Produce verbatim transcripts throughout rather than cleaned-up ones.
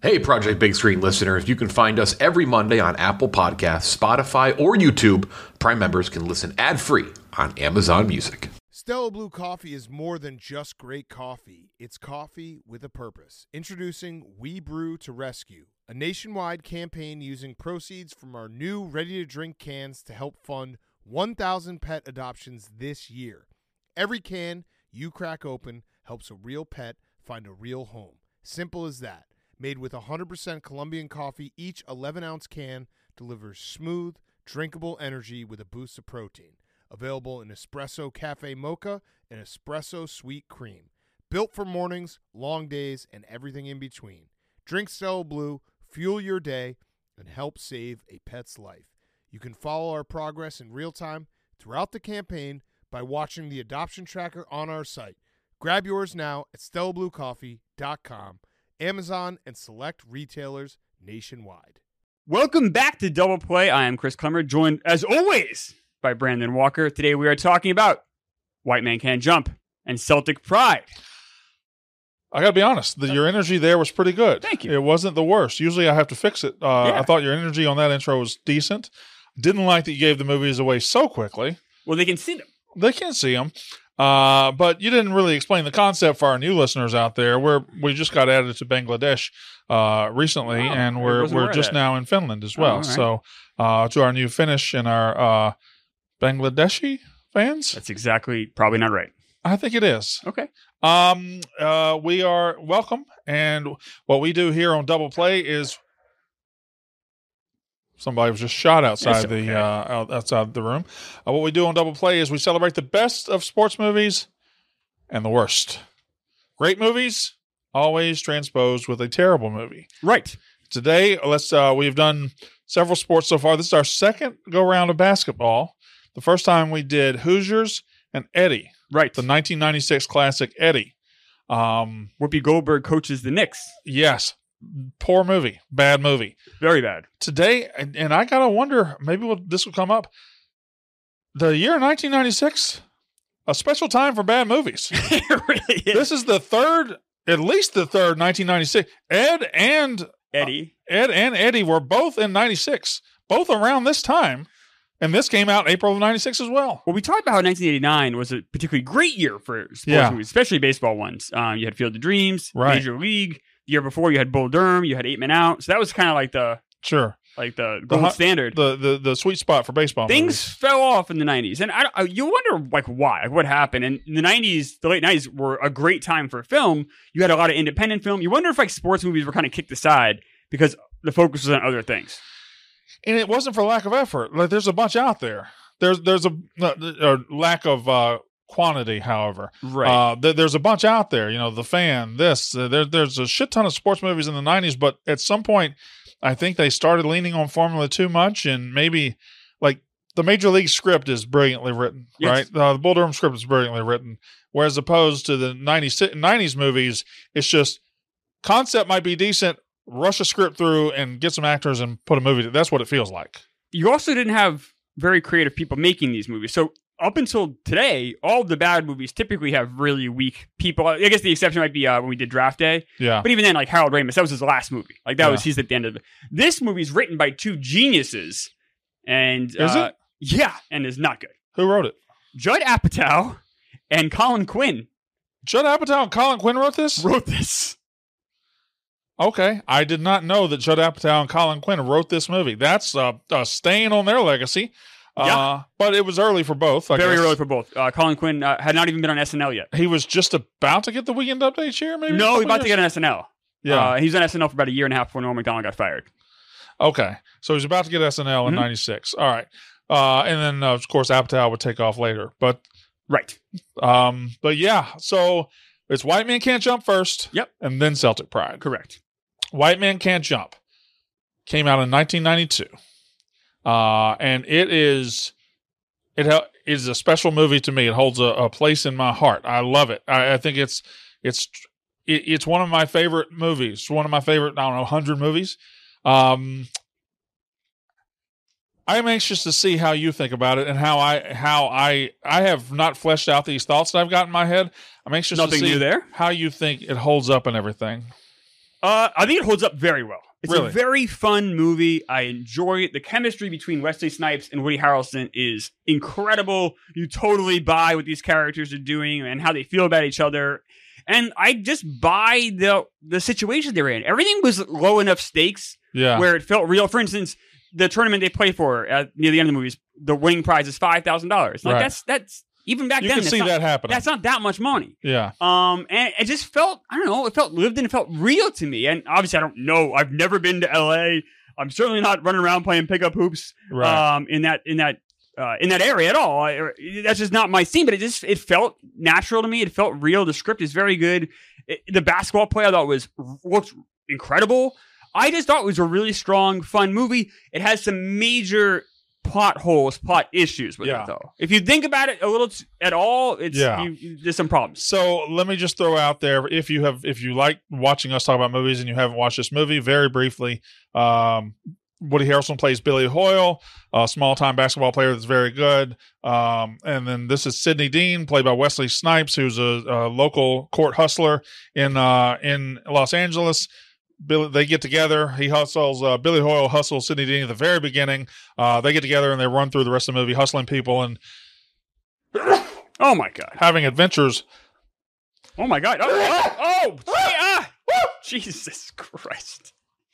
Hey, Project Big Screen listeners, you can find us every Monday on Apple Podcasts, Spotify, or YouTube. Prime members can listen ad-free on Amazon Music. Stella Blue Coffee is more than just great coffee. It's coffee with a purpose. Introducing We Brew to Rescue, a nationwide campaign using proceeds from our new ready-to-drink cans to help fund one thousand pet adoptions this year. Every can you crack open helps a real pet find a real home. Simple as that. Made with one hundred percent Colombian coffee, each eleven-ounce can delivers smooth, drinkable energy with a boost of protein. Available in Espresso Cafe Mocha and Espresso Sweet Cream. Built for mornings, long days, and everything in between. Drink Stella Blue, fuel your day, and help save a pet's life. You can follow our progress in real time throughout the campaign by watching the adoption tracker on our site. Grab yours now at stella blue coffee dot com. Amazon, and select retailers nationwide. Welcome back to Double Play. I am Chris Clemmer, joined as always by Brandon Walker. Today we are talking about White Man Can't Jump and Celtic Pride. I got to be honest, the, your energy there was pretty good. Thank you. It wasn't the worst. Usually I have to fix it. Uh, Yeah. I thought your energy on that intro was decent. Didn't like that you gave the movies away so quickly. Well, they can see them. They can see them. Uh, but you didn't really explain the concept for our new listeners out there. We're we just got added to Bangladesh uh, recently, Oh, and I we're wasn't we're aware of just that. now in Finland as Oh, well. all right. So uh, to our new Finnish and our uh, Bangladeshi fans, That's exactly probably not right. I think it is. Okay. Um, uh, we are welcome, and what we do here on Double Play is somebody was just shot outside It's okay. the uh, out- outside the room. Uh, what we do on Double Play is we celebrate the best of sports movies and the worst. Great movies always transposed with a terrible movie. Right. Today, let's uh, we've done several sports so far. This is our second go round of basketball. The first time we did Hoosiers and Eddie, Right. the nineteen ninety-six classic Eddie. Um, Whoopi Goldberg coaches the Knicks. yes, poor movie, bad movie. Very bad. Today, and, and I gotta wonder, maybe we'll, this will come up. The year nineteen ninety-six, a special time for bad movies. It really is. This is the third, at least the third nineteen ninety-six. Ed and Eddie. Ed and Eddie were both in ninety-six, both around this time, and this came out April of ninety-six as well. Well, we talked about how nineteen eighty-nine was a particularly great year for sports Yeah. movies, especially baseball ones. Um, you had Field of Dreams, Right. Major League. The year before, you had Bull Durham. You had Eight Men Out. So that was kind of like the Sure, like the The gold hu- standard. the the the sweet spot for baseball. Things movies. fell off in the nineties, and I, I, you wonder like why, like what happened. And in the nineties, the late nineties were a great time for film. You had a lot of independent film. You wonder if like sports movies were kind of kicked aside because the focus was on other things. And it wasn't for lack of effort. Like there's a bunch out there. There's there's a, a lack of uh, quantity, however. Right. Uh, th- there's a bunch out there. You know, The Fan. This. Uh, there, there's a shit ton of sports movies in the nineties, but at some point, I think they started leaning on formula too much, and maybe like the Major League script is brilliantly written, Yes. right? Uh, the Bull Durham script is brilliantly written, whereas opposed to the nineties nineties movies, it's just concept might be decent. Rush a script through and get some actors and put a movie. That's what it feels like. You also didn't have very creative people making these movies. So up until today, all the bad movies typically have really weak people. I guess the exception might be uh, when we did Draft Day. Yeah. But even then, like Harold Ramis, that was his last movie. Like that Yeah. was he's at the end of it. This movie's written by two geniuses, and Is uh, it? Yeah, and is not good. Who wrote it? Judd Apatow and Colin Quinn Judd Apatow and Colin Quinn wrote this? wrote this. Okay. I did not know that Judd Apatow and Colin Quinn wrote this movie. That's uh, a stain on their legacy. Yeah. Uh, but it was early for both. I Very guess. early for both. Uh, Colin Quinn uh, had not even been on S N L yet. He was just about to get the Weekend Update chair, maybe? No, a he's couple about to years? get on S N L. Yeah. Uh, he was on S N L for about a year and a half before Norm Macdonald got fired. Okay. So he's about to get S N L in Mhm. ninety-six. All right. Uh, and then, uh, of course, Apatow would take off later. But, Right. um, but yeah, so it's White Man Can't Jump first. Yep. And then Celtic Pride. Correct. White Man Can't Jump came out in nineteen ninety-two. Uh, and it is it ha- is a special movie to me. It holds a, a place in my heart. I love it. I, I think it's it's it, it's one of my favorite movies. It's one of my favorite, I don't know, one hundred movies. Um, I'm anxious to see how you think about it and how I how I I have not fleshed out these thoughts that I've got in my head. I'm anxious Nothing to see new there. how you think it holds up and everything. Uh, I think it holds up very well. It's Really? a very fun movie. I enjoy it. The chemistry between Wesley Snipes and Woody Harrelson is incredible. You totally buy what these characters are doing and how they feel about each other. And I just buy the the situation they're in. Everything was low enough stakes Yeah. where it felt real. For instance, the tournament they play for at near the end of the movie, the winning prize is five thousand dollars. Like Right. that's that's even back You then. can that's see not- that happening. That's not that much money. Yeah. Um, and it just felt, I don't know, it felt lived in, it felt real to me. And obviously, I don't know. I've never been to L A. I'm certainly not running around playing pickup hoops. Right. Um, in that in that uh, in that area at all. I, that's just not my scene. But it just it felt natural to me. It felt real. The script is very good. It, the basketball play I thought was looked incredible. I just thought it was a really strong, fun movie. It has some major plot holes, plot issues with Yeah. it, though. If you think about it a little t- at all, it's Yeah. you, you, there's some problems. So let me just throw out there, if you have, if you like watching us talk about movies and you haven't watched this movie, very briefly, um, Woody Harrelson plays Billy Hoyle, a small-time basketball player that's very good. Um, and then this is Sidney Dean, played by Wesley Snipes, who's a, a local court hustler in uh, in Los Angeles. Billy, they get together. He hustles. Uh, Billy Hoyle hustles Sidney Dean at the very beginning. Uh, they get together and they run through the rest of the movie, hustling people and Oh my god! having adventures. Oh my god! Oh! Oh! oh gee, ah, Jesus Christ!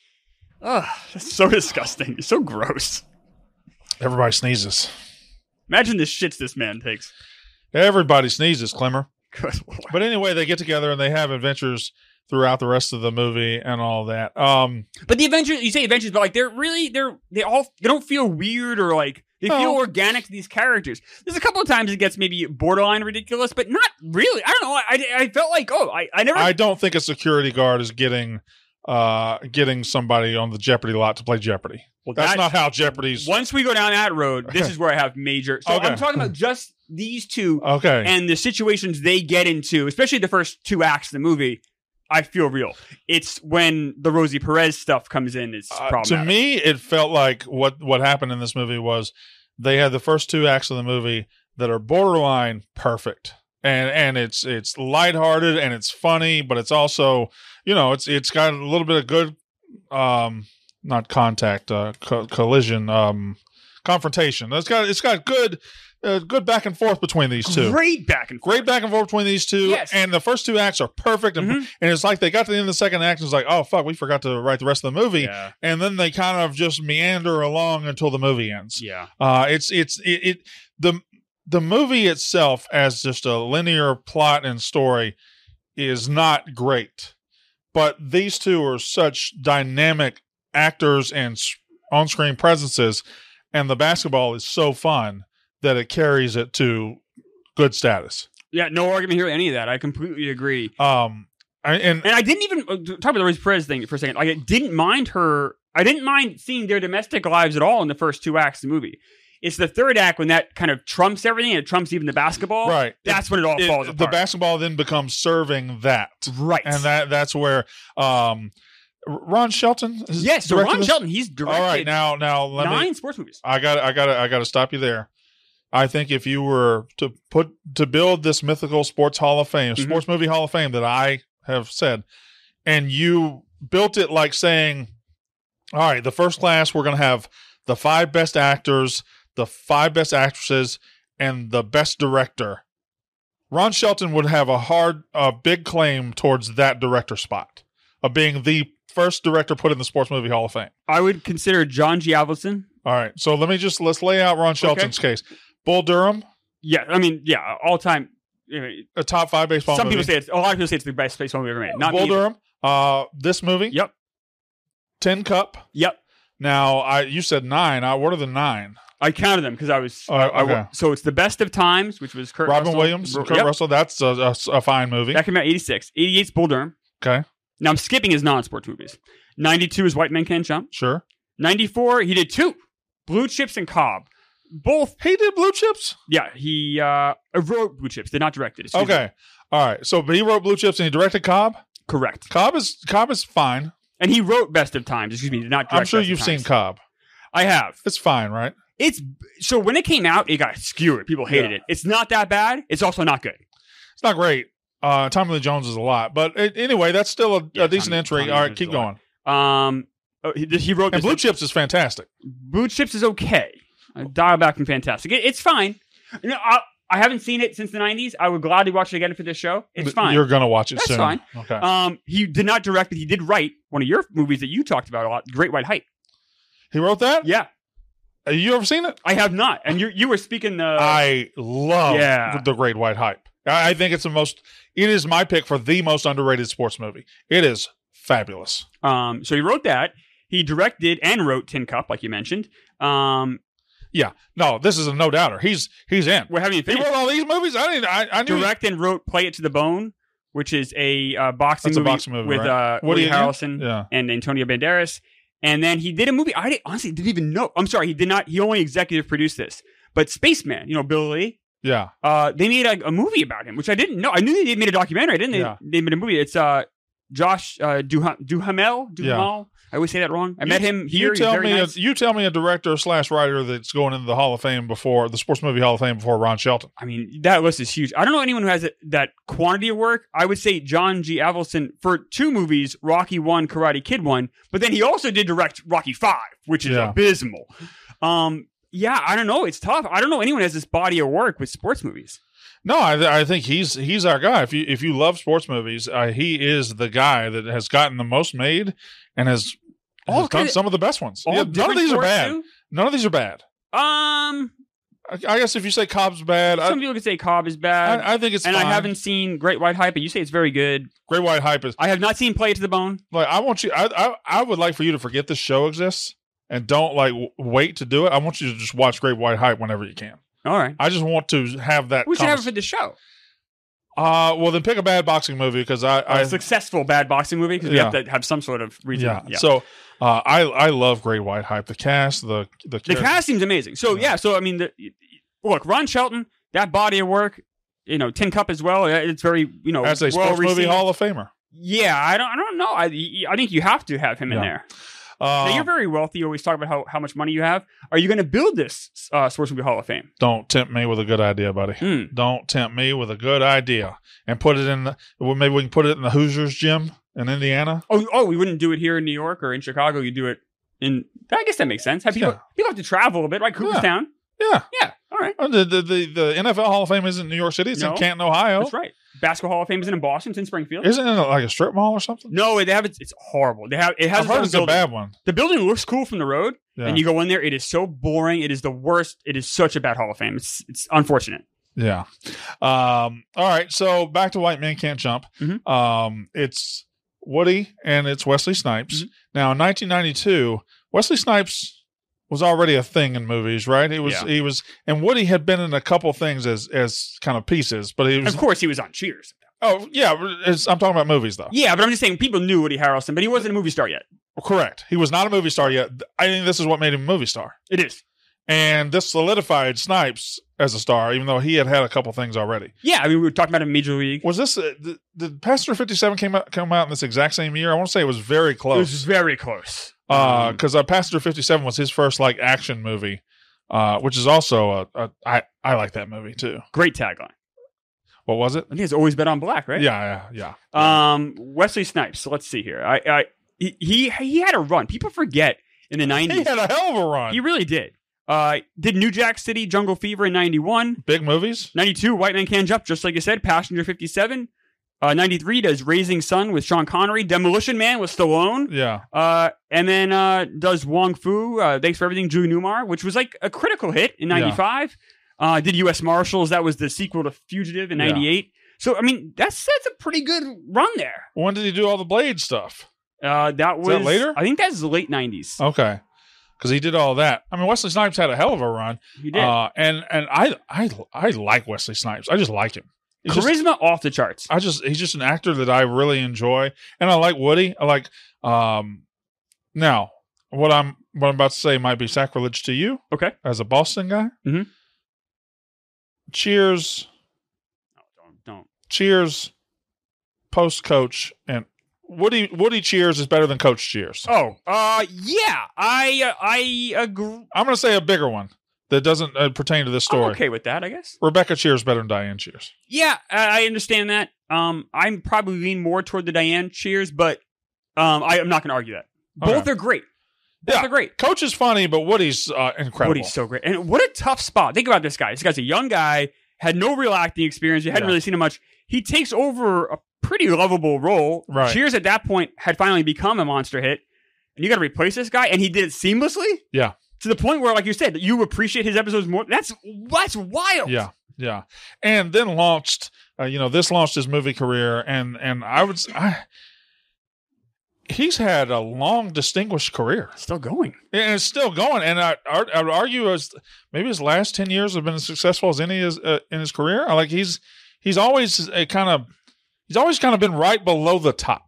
Ugh, that's so disgusting. It's so gross. Everybody sneezes. Imagine the shits this man takes. Everybody sneezes, Clemmer. Good Lord. But anyway, they get together and they have adventures throughout the rest of the movie and all that. Um, But the adventures, you say adventures, but like they're really, they're, they all, they don't feel weird or like, they No. feel organic to these characters. There's a couple of times it gets maybe borderline ridiculous, but not really. I don't know. I, I felt like, oh, I, I never. I don't think a security guard is getting uh, getting somebody on the Jeopardy lot to play Jeopardy. well, That's that- not how Jeopardy's. Once we go down that road, this is where I have major. So Okay. I'm talking about just these two Okay. and the situations they get into, especially the first two acts of the movie. I feel real. It's when the Rosie Perez stuff comes in. It's Uh, problematic. to me, it felt like what what happened in this movie was they had the first two acts of the movie that are borderline perfect, and and it's it's lighthearted and it's funny, but it's also, you know, it's it's got a little bit of good, um, not contact, uh, co- collision, um, confrontation. It's got it's got good. Uh, good back and forth between these two. Great back and forth. Great back and forth between these two. Yes. And the first two acts are perfect. And, Mhm. and it's like they got to the end of the second act and it's like, oh, fuck, we forgot to write the rest of the movie. Yeah. And then they kind of just meander along until the movie ends. Yeah. Uh, it's, it's, it, it, the, the movie itself as just a linear plot and story is not great. But these two are such dynamic actors and s- on-screen presences, and the basketball is so fun that it carries it to good status. Yeah, no argument here with any of that. I completely agree. Um, I, and And I didn't even uh, talk about the Rosie Perez thing for a second. Like, I didn't mind her. I didn't mind seeing their domestic lives at all in the first two acts of the movie. It's the third act when that kind of trumps everything, and it trumps even the basketball. right, That's when it all It- falls the apart. basketball then becomes serving that, right. and that that's where um, Ron Shelton. Is yes. So directed Ron this? Shelton, he's directed All right, now now let nine me. sports movies. I got I got I got to stop you there. I think if you were to put to build this mythical sports Hall of Fame, Mhm. sports movie Hall of Fame that I have said, and you built it like saying, all right, the first class, we're going to have the five best actors, the five best actresses, and the best director. Ron Shelton would have a hard, a big claim towards that director spot of being the first director put in the sports movie Hall of Fame. I would consider John Giavaldson. All right, so let me just let's lay out Ron Shelton's case. Bull Durham, Yeah, I mean, yeah, all time. You know, a top five baseball some movie. people say it's a lot of people say it's the best baseball movie ever made. Not Bull me. Durham, uh, this movie, Yep. Tin Cup. Yep. Now, I you said nine. I, what are the nine? I counted them because I was. Oh, I- okay. so it's the best of times, which was Kurt Robin Russell. Williams, Ro- Kurt yep. Russell. That's a, a, a fine movie. That came out eighty-six. eighty-eight's Bull Durham. Okay, Now I'm skipping his non-sports movies. ninety-two is White Men Can't Jump. sure. ninety-four, he did two. Blue Chips and Cobb. Both. He did Blue Chips. Yeah, he uh, wrote Blue Chips. Did not direct it. Excuse me. Okay, all right. So, but he wrote Blue Chips and he directed Cobb. Correct. Cobb is Cobb is fine. And he wrote Best of Times. Excuse me. Did not direct I'm sure Best of you've seen Times. Cobb. I have. It's fine, right? It's so when it came out, it got skewered. People hated Yeah. it. It's not that bad. It's also not good. It's not great. Uh, Tommy Lee Jones is a lot, but it, anyway, that's still a, Yeah, a decent Tommy- entry. Tommy All Lee right, Jones keep is a lot. going. Um, oh, he, he wrote And this. Blue Chips is fantastic. Blue Chips is okay. Uh, Dial back and fantastic. It, it's fine. You know, I, I haven't seen it since the nineties. I would gladly watch it again for this show. It's fine. You're gonna watch it That's soon. fine. Okay. Um, he did not direct, but he did write one of your movies that you talked about a lot, Great White Hype. He wrote that. Yeah, Have you ever seen it? I have not. And you you were speaking the. I love Yeah. the Great White Hype. I I think it's the most. It is my pick for the most underrated sports movie. It is fabulous. Um, so he wrote that. He directed and wrote Tin Cup, like you mentioned. Um, Yeah. No, this is a no doubter. He's he's in. we're having He finished. wrote all these movies. I didn't. I, I knew. Direct and wrote Play It to the Bone, which is a uh, boxing That's a movie boxing movie, with right? uh, Woody Woody again? Harrelson Yeah. and Antonio Banderas. And then he did a movie. I didn't, honestly didn't even know. I'm sorry, he did not. He only executive produced this. But Spaceman, you know, Bill Lee. Yeah. Uh, they made a, a movie about him, which I didn't know. I knew they made a documentary. I didn't. They, Yeah. they made a movie. It's uh, Josh uh, Duha- Duhamel. Duhamel. I always say that wrong. I met him here. You He's tell very me. nice. A, you tell me a director slash writer that's going into the Hall of Fame before the Sports Movie Hall of Fame before Ron Shelton. I mean, that list is huge. I don't know anyone who has it, that quantity of work. I would say John G. Avildsen for two movies, Rocky one, Karate Kid one, but then he also did direct Rocky five, which is Yeah. abysmal. Um, yeah, I don't know. It's tough. I don't know anyone who has this body of work with sports movies. No, I, th- I think he's he's our guy. If you if you love sports movies, uh, he is the guy that has gotten the most made and has, All has done kinda- some of the best ones. All Yeah, none of different these are sports, bad. too? None of these are bad. Um, I, I guess if you say Cobb's bad, I, some people could say Cobb is bad, I, I think it's and fine. I haven't seen Great White Hype, but you say it's very good. Great White Hype is I have not seen Play It to the Bone. like I want you. I I, I would like for you to forget this show exists and don't like w- wait to do it. I want you to just watch Great White Hype whenever you can. All right. I just want to have that. We should have it convers- for the show. Uh, well, then pick a bad boxing movie because I, I A successful bad boxing movie because Yeah. we have to have some sort of reason. yeah. yeah. So uh, I I love Great White Hype. The cast, the the, The characters. cast seems amazing. So Yeah. yeah, so I mean, the, look, Ron Shelton, that body of work, you know, Tin Cup as well. It's very, you know, as a well sports movie received. Hall of Famer. Yeah, I don't, I don't know. I, I think you have to have him in Yeah. there. Uh, Now, you're very wealthy. You always talk about how, how much money you have. Are you going to build this uh, Sports Movie Hall of Fame? don't tempt me with a good idea, buddy. Hmm. Don't tempt me with a good idea and put it in. The, well, maybe we can put it in the Hoosiers gym in Indiana. Oh, oh, we wouldn't do it here in New York or in Chicago. You do it in. I guess that makes sense. Have people Yeah. people have to travel a bit, right? Cooperstown. Yeah. Yeah. All right. Oh, The, the the the N F L Hall of Fame isn't in New York City. It's No. in Canton, Ohio. That's right. Basketball Hall of Fame isn't in Boston. It's in Springfield. Isn't it like a strip mall or something? no, they have it. It's horrible. They have it has I've its heard own it's a building. bad one. The building looks cool from the road, Yeah. and you go in there. It is so boring. It is the worst. It is such a bad Hall of Fame. It's it's unfortunate. Yeah. Um, all right. So back to White Man Can't Jump. Mhm. Um, it's Woody and it's Wesley Snipes. Mhm. Now, in nineteen ninety-two, Wesley Snipes was already a thing in movies, right? He was, Yeah. he was, and Woody had been in a couple things as, as kind of pieces, but he was, Of course, he was on Cheers. oh, yeah. It's, I'm talking about movies though. Yeah, but I'm just saying people knew Woody Harrelson, but he wasn't a movie star yet. Correct. He was not a movie star yet. I think this is what made him a movie star. It is. And this solidified Snipes as a star, even though he had had a couple things already. Yeah, I mean, we were talking about him in Major League. Was this uh, did, did Passenger fifty-seven came out come out in this exact same year? I want to say it was very It was close. very close. Um, Because uh, Passenger fifty-seven was his first like action movie, uh, which is also a, a I I like that movie too. Great tagline. What was it? I think it's always been on black, right? Yeah, yeah, yeah. Um, Wesley Snipes. So let's see here. I, I, he, he, he had a run. People forget in the He nineties. had a hell of a run. He really did. Uh, did New Jack City, Jungle Fever in ninety-one. Big movies. ninety-two, White Man Can't Jump, just like you said. Passenger fifty-seven. Uh, ninety-three does Raising Sun with Sean Connery. Demolition Man with Stallone. Yeah, Uh, and then uh, does Wong Fu, uh, Thanks for Everything, Julie Newmar, which was like a critical hit in ninety-five. Uh, did U S Marshals. That was the sequel to Fugitive in Yeah. ninety-eight. So, I mean, that's, that's a pretty good run there. when did he do all the Blade stuff? Uh, that was that later? I think that's the late nineties. Okay, because he did all that. I mean, Wesley Snipes had a hell of a run. He did. Uh, and and I I I like Wesley Snipes. I just like him. He's just- Charisma off the charts. I just he's just an actor that I really enjoy, and I like Woody. I like. Um, now, what I'm what I'm about to say might be sacrilege to you Okay. as a Boston guy. Mhm. Cheers, No, don't don't. Cheers, post Coach, and Woody Woody Cheers is better than Coach Cheers. Oh, uh, yeah, I uh, I agree. I'm going to say a bigger one. that doesn't uh, pertain to this story. I'm okay with that, I guess. Rebecca Cheers better than Diane Cheers. Yeah, I I understand that. Um, I'm probably lean more toward the Diane Cheers, but um, I, I'm not going to argue that. Both Okay. are great. Both Yeah. are great. Coach is funny, but Woody's uh, incredible. Woody's so great. And what a tough spot. Think about this guy. This guy's a young guy, had no real acting experience. You hadn't Yeah. really seen him much. He takes over a pretty lovable role. Right. Cheers at that point had finally become a monster hit. And you got to replace this guy, and he did it seamlessly. Yeah. To the point where, like you said, you appreciate his episodes more. That's that's wild. Yeah, yeah, and then launched. Uh, you know, this launched his movie career, and and I would. I, he's had a long, distinguished career, Still going. and it's still going. And I, I would argue as maybe his last ten years have been as successful as any is, uh, in his career. Like he's he's always a kind of he's always kind of been right below the top,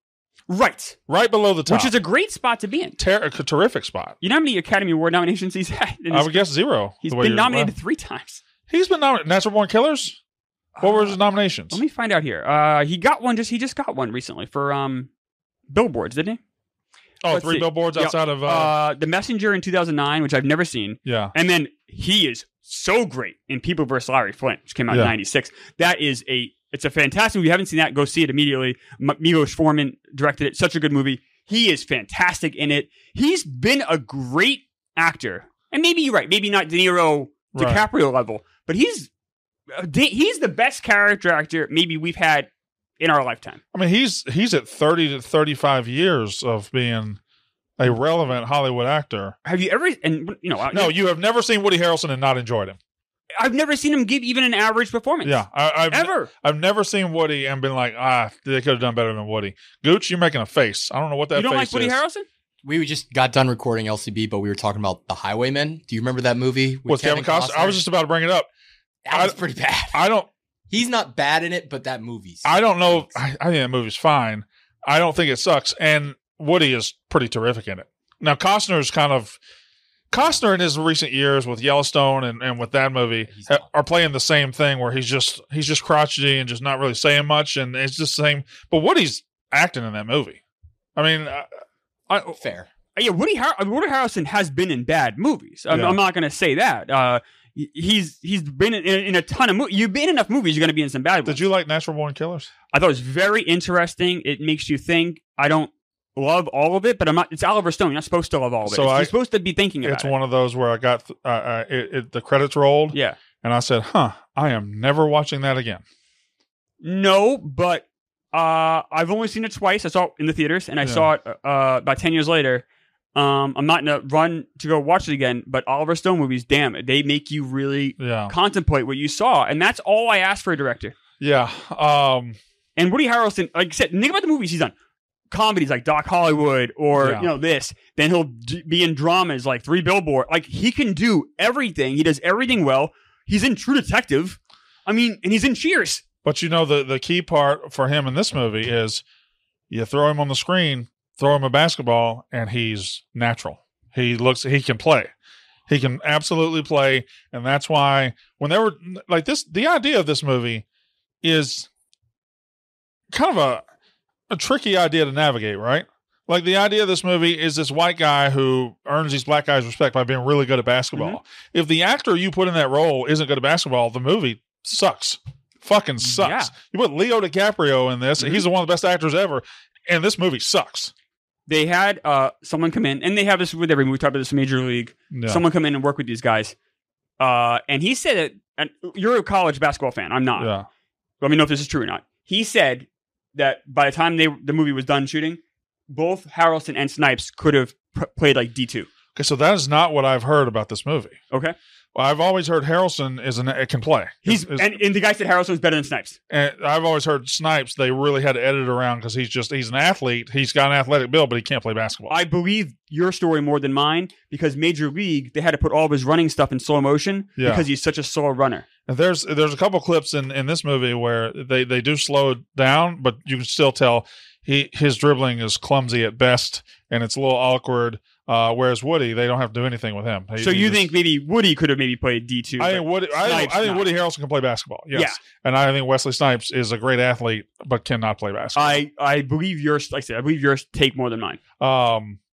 Right. right below the top, Which is a great spot to be in. Ter- a terrific spot. You know how many Academy Award nominations he's had? in I his- would guess zero. he's the way been you're- nominated well, three times. he's been nominated. Natural Born Killers. What were his nominations? Let me find out here. Uh, he got one. Just he just got one recently for um, billboards, didn't he? oh, let's three see. billboards Yeah, outside of. Uh, Uh, The Messenger in two thousand nine, which I've never seen, yeah. and then he is so great in People versus Larry Flint, which came out Yeah. in ninety-six. That is a it's a fantastic movie. If you haven't seen that, go see it immediately. M- Milos Forman directed it. Such a good movie. He is fantastic in it. He's been a great actor, and maybe you're right. Maybe not De Niro, Right. DiCaprio level, but he's uh, he's the best character actor maybe we've had in our lifetime. I mean, he's he's at thirty to thirty-five years of being a relevant Hollywood actor. Have you ever? And you know, No, you have never seen Woody Harrelson and not enjoyed him. I've never seen him give even an average performance. Yeah, I, I've ever. I've never seen Woody and been like, ah, they could have done better than Woody. Gooch, you're making a face. I don't know what that You don't like face Woody is. Harrelson? We just got done recording L C B, but we were talking about The Highwaymen. Do you remember that movie With Kevin Costner? I was just about to bring it up. That was I- pretty bad. I don't. He's not bad in it, but that movie's. I don't know. I, I think that movie's fine. I don't think it sucks. And Woody is pretty terrific in it. Now, Costner's kind of. Costner in his recent years with Yellowstone and, and with that movie He's ha- not. are playing the same thing where he's just he's just crotchety and just not really saying much, and it's just the same. But Woody's acting in that movie. I mean, I, I, Fair. Yeah, Woody, Har- Woody Harrelson has been in bad movies. I'm, Yeah. I'm not going to say that. Uh, he- he's he's been in, in a ton of movies. You've been in enough movies. You're going to be in some bad ones. did you like Natural Born Killers? I thought it was very interesting. It makes you think. I don't love all of it, but I'm not. It's Oliver Stone. You're not supposed to love all of it. So It's- I- you're supposed to be thinking about It's it. one of those where I got uh, uh, it, it, the credits rolled, Yeah. and I said, "Huh, I am never watching that again." No, but uh, I've only seen it twice. I saw it in the theaters, and I Yeah. saw it uh, about ten years later. Um, I'm not in a run to go watch it again, but Oliver Stone movies, damn it, they make you really Yeah, contemplate what you saw, and that's all I ask for a director. yeah. Um, And Woody Harrelson, like I said, think about the movies he's done. Comedies like Doc Hollywood or, Yeah. you know, this. Then he'll d- be in dramas like Three Billboard. Like, he can do everything. He does everything well. He's in True Detective. I mean, and he's in Cheers. but you know the the key part for him in this movie is you throw him on the screen, throw him a basketball, and he's natural. He looks he can play. He can absolutely play, and that's why when they were like this, the idea of this movie is kind of a a tricky idea to navigate, right? Like the idea of this movie is this white guy who earns these black guys' respect by being really good at basketball. If the actor you put in that role isn't good at basketball, the movie sucks. Fucking sucks. Yeah. You put Leo DiCaprio in this, and he's one of the best actors ever, and this movie sucks. They had uh, someone come in, and they have this with every movie. We talk about this in Major League. Yeah. Someone come in and work with these guys. Uh, and he said that, and you're a college basketball fan. I'm not. yeah. Let me know if this is true or not. He said that by the time they the movie was done shooting, both Harrelson and Snipes could have p- played like D two. Okay, so that is not what I've heard about this movie. Okay, Well, I've always heard Harrelson is an it can play. he's Is- is- and, and the guy said Harrelson's better than Snipes. and I've always heard Snipes. They really had to edit around because he's just he's an athlete. He's got an athletic build, but he can't play basketball. I believe your story more than mine because Major League they had to put all of his running stuff in slow motion Yeah. because he's such a slow runner. And there's there's a couple clips in, in this movie where they, they do slow it down, but you can still tell he his dribbling is clumsy at best, and it's a little awkward. Uh, whereas Woody, they don't have to do anything with him. He- So he you just- think maybe Woody could have maybe played D two? I think Woody I, think- Snipes I think not. Woody Harrelson can play basketball. Yes, Yeah. and I think Wesley Snipes is a great athlete, but cannot play basketball. I I believe yours. Like I said, I believe yours take more than mine. Um,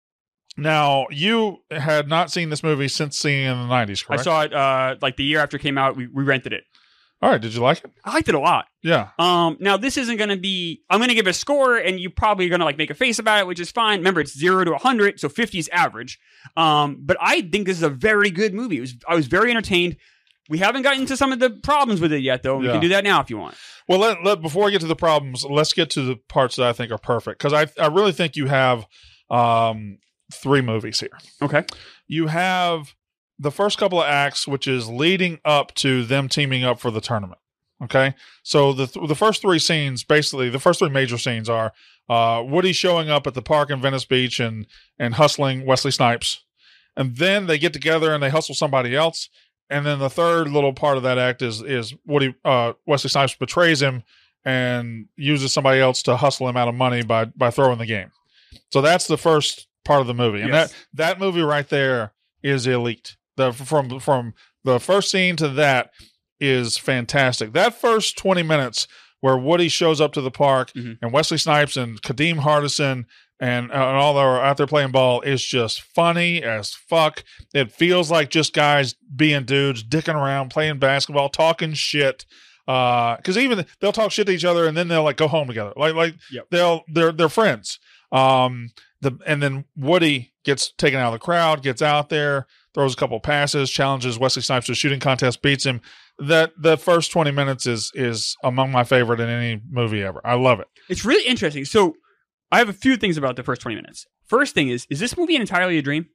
Now, you had not seen this movie since seeing it in the nineties, correct? I saw it uh, like the year after it came out. We, we rented it. All right. Did you like it? I liked it a lot. Yeah. Um, now this isn't going to be, I'm going to give it a score and you probably are going to like make a face about it, which is fine. Remember, it's zero to a hundred. So fifty is average. Um, but I think this is a very good movie. It was, I was very entertained. We haven't gotten into some of the problems with it yet though. We Yeah. can do that now if you want. Well, let, let, before we get to the problems, let's get to the parts that I think are perfect. Cause I, I really think you have, um, three movies here. Okay. You have the first couple of acts, which is leading up to them teaming up for the tournament. Okay. So the, th- the first three scenes, basically the first three major scenes are, uh, Woody showing up at the park in Venice Beach and, and hustling Wesley Snipes. And then they get together and they hustle somebody else. And then the third little part of that act is, is Woody, uh, Wesley Snipes betrays him and uses somebody else to hustle him out of money by, by throwing the game. So that's the first part of the movie. And Yes. that, that movie right there is elite. The, from, from the first scene to that is fantastic. That first twenty minutes where Woody shows up to the park Mhm. and Wesley Snipes and Kadeem Hardison and, uh, and all that are out there playing ball is just funny as fuck. It feels like just guys being dudes, dicking around, playing basketball, talking shit. Uh, cause even they'll talk shit to each other and then they'll like go home together. Like, like Yep. they'll, they're, they're friends. Um, the, and then Woody gets taken out of the crowd, gets out there, throws a couple of passes, challenges Wesley Snipes to a shooting contest, beats him. That the first twenty minutes is is among my favorite in any movie ever. I love it. It's really interesting. So I have a few things about the first twenty minutes. First thing is, is this movie entirely a dream?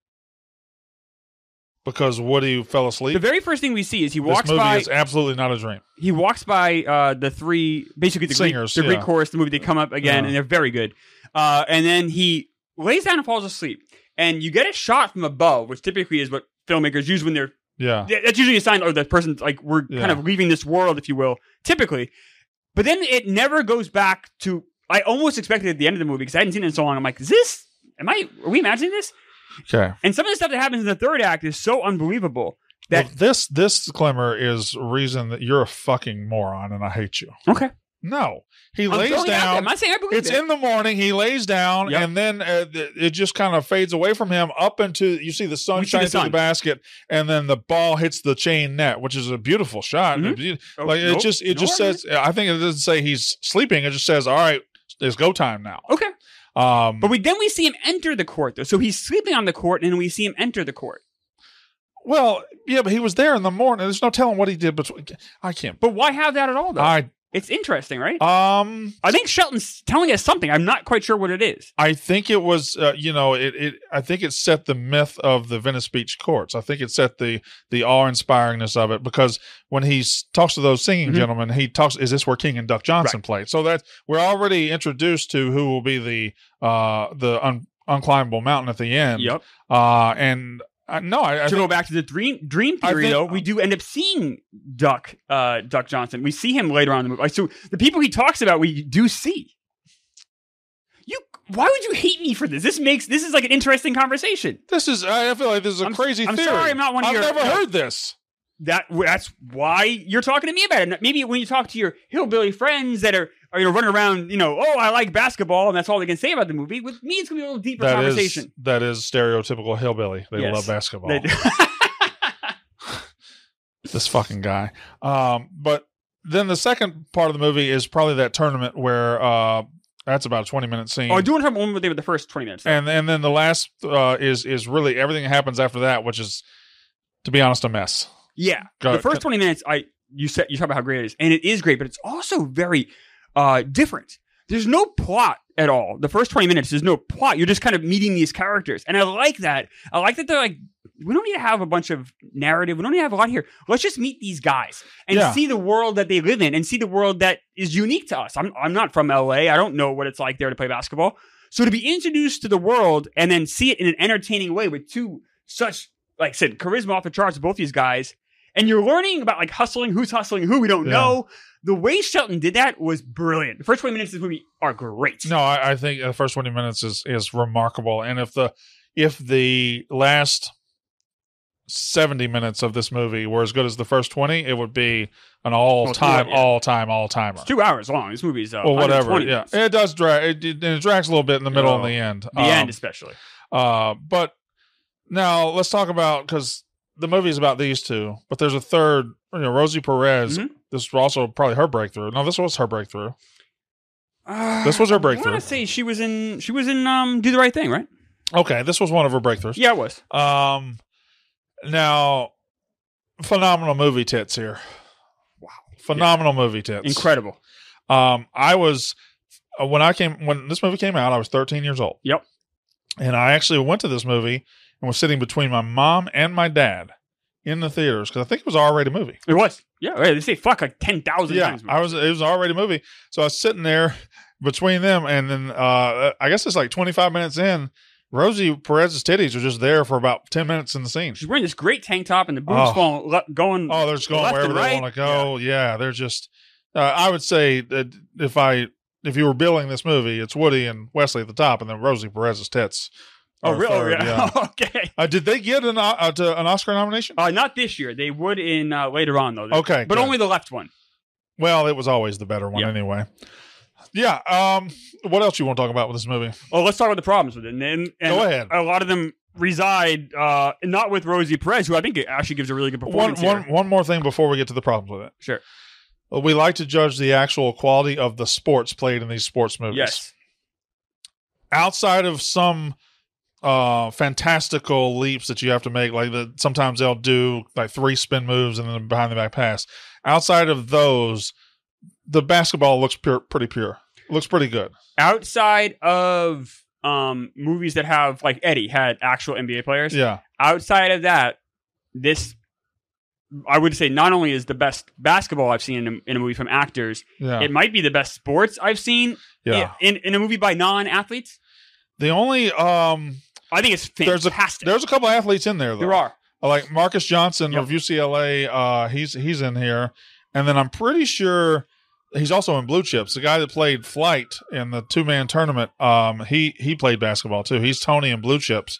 Because Woody fell asleep. The very first thing we see is he walks this movie by. is absolutely not a dream. He walks by uh, the three, basically the Singers, Greek, the Greek yeah. chorus, the movie. They come up again, Yeah. and they're very good. Uh, and then he lays down and falls asleep. And you get a shot from above, which typically is what filmmakers use when they're. Yeah. That's usually a sign, or the person's like, we're Yeah. kind of leaving this world, if you will, typically. But then it never goes back to. I almost expected at the end of the movie because I hadn't seen it in so long. I'm like, is this? Am I? Are we imagining this? Okay. And some of the stuff that happens in the third act is so unbelievable that. Well, this this disclaimer is reason that you're a fucking moron and I hate you. Okay. No, he I'm lays throwing it out there. down. I'm not saying I believe It's it. in the morning. He lays down, Yep. and then uh, th- it just kind of fades away from him up into. You see the sun We see shine the through the sun. basket, and then the ball hits the chain net, which is a beautiful shot. Mhm. It- it- Oh, like it nope. just, it No just argument. says. I think it doesn't say he's sleeping. It just says, "All right, it's go time now." Okay. Um, But we then we see him enter the court though. So he's sleeping on the court and then we see him enter the court. well, yeah, but he was there in the morning. There's no telling what he did between. I can't. But why have that at all though? I it's interesting, right? um. I think Shelton's telling us something. I'm not quite sure what it is. I think it was, uh, you know, it, it. I think it set the myth of the Venice Beach courts. I think it set the the awe inspiringness of it because when he s- talks to those singing Mhm. gentlemen, he talks. Is this where King and Duck Johnson Right. played? So that we're already introduced to who will be the uh the un, unclimbable mountain at the end. Yep. Uh, and uh, no, I, I to think, go back to the dream dream I theory think- though, we do end up seeing Duck uh, Duck Johnson. We see him later on in the movie. Like, so the people he talks about, we do see. You, why would you hate me for this? This makes this is like an interesting conversation. this is. I feel like this is a I'm- crazy I'm theory. sorry, I'm not one of I've your- never no. heard this. That that's why you're talking to me about it. Maybe when you talk to your hillbilly friends that are, are you know, running around, you know, oh, I like basketball, and that's all they can say about the movie. With me, it's gonna be a little deeper That is conversation. that is stereotypical hillbilly. They Yes. love basketball. They do. This fucking guy. Um, but then the second part of the movie is probably that tournament where uh, that's about a twenty minute scene. oh, I do want to talk about one more thing with the first twenty minutes. though. and and then the last uh, is is really everything that happens after that, which is, to be honest, a mess. Yeah, Go- the first twenty minutes, I you said you talk about how great it is, and it is great, but it's also very uh, different. There's no plot at all. The first twenty minutes, there's no plot. You're just kind of meeting these characters, and I like that. I like that they're like, we don't need to have a bunch of narrative. We don't need to have a lot here. Let's just meet these guys and Yeah. see the world that they live in, and see the world that is unique to us. I'm I'm not from L A. I don't know what it's like there to play basketball. So to be introduced to the world and then see it in an entertaining way with two such, like I said, charisma off the charts, both these guys. And you're learning about like hustling, who's hustling, who we don't Yeah. know. The way Shelton did that was brilliant. The first twenty minutes of this movie are great. No, I, I think the first twenty minutes is is remarkable, and if the if the last seventy minutes of this movie were as good as the first twenty, it would be an all time, Well, yeah. all time, all timer. It's two hours long. This movie's uh, Well, whatever. one hundred twenty Yeah, minutes. it does drag. It, it, it drags a little bit in the middle and Oh, the end. The Um, end, especially. Uh, but now let's talk about, because the movie is about these two, but there's a third, you know, Rosie Perez. Mhm. This was also probably her breakthrough. No, this was her breakthrough. Uh, This was her I breakthrough. want to say she was in. She was in. Um, Do the Right Thing, right? Okay, this was one of her breakthroughs. Yeah, it was. Um, now, phenomenal movie tits here. Wow. Phenomenal movie tits. Incredible. Um, I was uh, when I came when this movie came out, I was thirteen years old. Yep. And I actually went to this movie and was sitting between my mom and my dad in the theaters because I think it was an R-rated movie. It was. Yeah. Right. They say fuck like ten thousand Yeah, times. I was. It was an R-rated movie, so I was sitting there between them, and then uh, I guess it's like twenty-five minutes in. Rosie Perez's titties are just there for about ten minutes in the scene. She's wearing this great tank top and the boobs Oh. falling, le- going. Oh, they're just going left wherever and they right. want to go. Yeah, they're just. Uh, I would say that if I if you were billing this movie, it's Woody and Wesley at the top, and then Rosie Perez's tits. Oh, are really? third, Yeah. okay. Uh, did they get an uh, to an Oscar nomination? Uh, not this year. They would in uh, later on though. Okay, but good. only the left one. Well, it was always the better one Yep. anyway. Yeah. Um. What else you want to talk about with this movie? Oh, let's talk about the problems with it. And, and Go ahead. A lot of them reside uh, not with Rosie Perez, who I think actually gives a really good One performance. one here. one more thing before we get to the problems with it. Sure. Uh, We like to judge the actual quality of the sports played in these sports movies. Yes. Outside of some uh fantastical leaps that you have to make, like the sometimes they'll do like three spin moves and then a behind the back pass. Outside of those, the basketball looks pure, pretty pure. Looks pretty good. Outside of um, movies that have like Eddie had actual N B A players. Yeah. Outside of that, this I would say not only is the best basketball I've seen in a, in a movie from actors, Yeah. it might be the best sports I've seen yeah. in, in a movie by non-athletes. The only um I think it's there's a fantastic. there's a couple athletes in there though. there are. Like Marcus Johnson Yep. of U C L A, uh he's he's in here. And then I'm pretty sure he's also in Blue Chips. The guy that played Flight in the two man tournament, um, he he played basketball too. He's Tony in Blue Chips.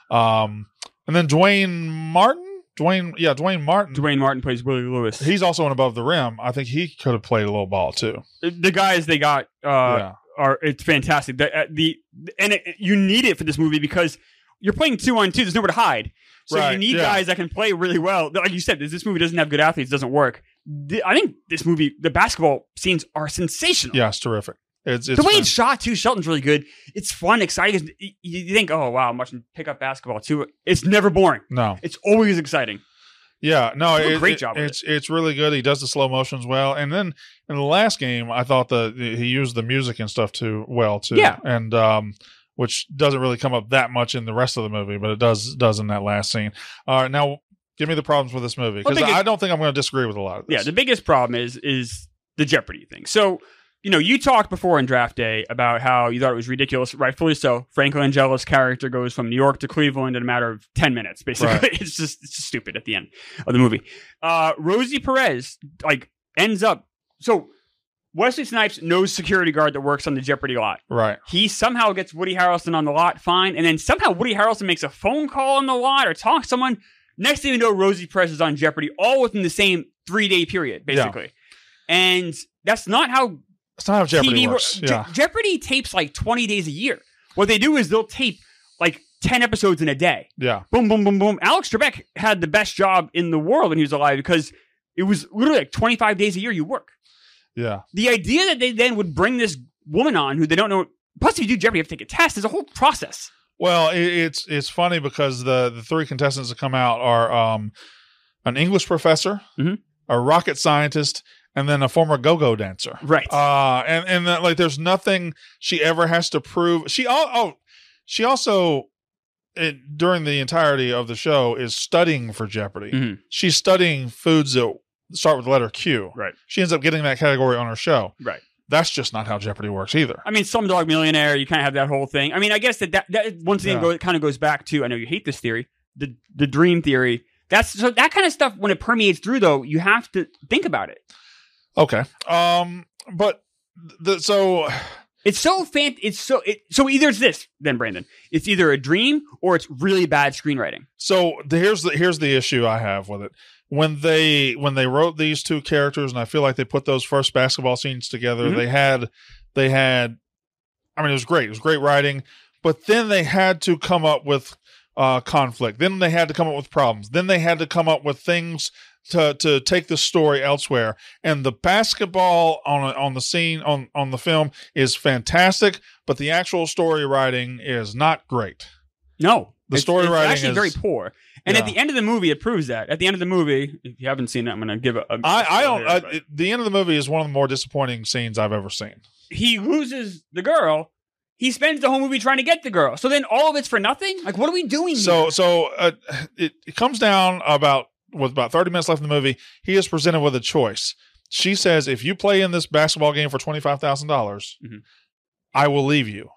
Um, and then Dwayne Martin, Dwayne, yeah, Dwayne Martin. Dwayne Martin plays Willie Lewis. He's also in Above the Rim. I think he could have played a little ball too. the guys they got uh, yeah, are it's fantastic. The, uh, the and it, you need it for this movie because you're playing two on two. There's nowhere to hide, so Right, you need yeah. guys that can play really well. Like you said, this, this movie doesn't have good athletes. It doesn't work. The, I think this movie, the basketball scenes are sensational. yeah, it's terrific. It's, it's the way fun. it's shot too, Shelton's really good. It's fun, exciting. You, you think, oh wow, I'm watching pickup basketball too. It's never boring. no, It's always exciting. yeah, no, They do a it- great it- job with It's it's really good. He does the slow motions well, and then in the last game, I thought that he used the music and stuff too well too. Yeah. and um, which doesn't really come up that much in the rest of the movie, but it does does in that last scene. All right, now give me the problems with this movie Well, because I think I it- don't think I'm going to disagree with a lot of this. Yeah, the biggest problem is is the Jeopardy thing. So, you know, you talked before in draft day about how you thought it was ridiculous, rightfully so. Frank Langella's character goes from New York to Cleveland in a matter of ten minutes, basically. Right. It's just it's just stupid at the end of the movie. Uh, Rosie Perez like ends up so Wesley Snipes knows security guard that works on the Jeopardy lot. right. He somehow gets Woody Harrelson on the lot, fine, and then somehow Woody Harrelson makes a phone call on the lot or talks to someone. Next thing you know, Rosie Perez is on Jeopardy, all within the same three day period, basically. And that's not how It's not how Jeopardy T V works. Je- Yeah, Jeopardy tapes like twenty days a year. What they do is they'll tape like ten episodes in a day. yeah, Boom, boom, boom, boom. Alex Trebek had the best job in the world when he was alive because it was literally like twenty-five days a year you work. yeah. The idea that they then would bring this woman on who they don't know. Plus, if you do Jeopardy, you have to take a test. There's a whole process. Well, it, it's it's funny because the the three contestants that come out are um, an English professor, Mhm. a rocket scientist, and then a former go-go dancer. Right. Uh, and and that, like, there's nothing she ever has to prove. She oh, oh she also it, during the entirety of the show is studying for Jeopardy. Mhm. She's studying foods that start with the letter Q. Right. She ends up getting that category on her show. Right. That's just not how Jeopardy works either. I mean, Slumdog Millionaire, you kind of have that whole thing. I mean, I guess that that, that once again Yeah. go, kind of goes back to, I know you hate this theory, the the dream theory. That's so that kind of stuff, when it permeates through, though, you have to think about it. Okay. Um. But the so. It's so fan. It's so. It, so either it's this, then Brandon. It's either a dream or it's really bad screenwriting. So the, here's the here's the issue I have with it. When they when they wrote these two characters, and I feel like they put those first basketball scenes together, Mhm. they had they had. I mean, it was great. It was great writing, but then they had to come up with uh, conflict. Then they had to come up with problems. Then they had to come up with things to to take the story elsewhere. And the basketball on on the scene on on the film is fantastic, but the actual story writing is not great. No, the it's, story it's writing actually is very poor. And yeah. at the end of the movie, it proves that. At the end of the movie, if you haven't seen it, I'm going to give it. A, I, I don't. here, I, but- it- the end of the movie is one of the more disappointing scenes I've ever seen. he loses the girl. He spends the whole movie trying to get the girl. So then all of it's for nothing? Like, what are we doing So here? so uh, it, it comes down about with about thirty minutes left in the movie. He is presented with a choice. She says, "If you play in this basketball game for twenty five thousand dollars, Mhm. I will leave you."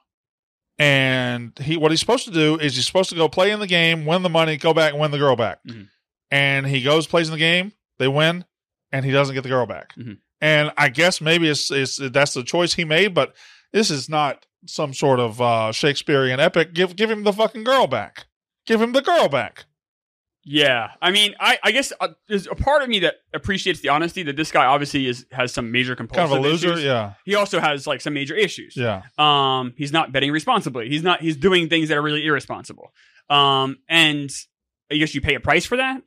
And he, what he's supposed to do is he's supposed to go play in the game, win the money, go back and win the girl back. Mhm. And he goes, plays in the game, they win, and he doesn't get the girl back. Mhm. And I guess maybe it's, it's that's the choice he made, but this is not some sort of uh, Shakespearean epic. Give give him the fucking girl back. Give him the girl back. Yeah. I mean, I, I guess uh, there's a part of me that appreciates the honesty that this guy obviously is has some major compulsive Kind of a loser, issues. yeah, He also has like some major issues. yeah. Um, he's not betting responsibly. He's not. He's doing things that are really irresponsible. Um, and I guess you pay a price for that.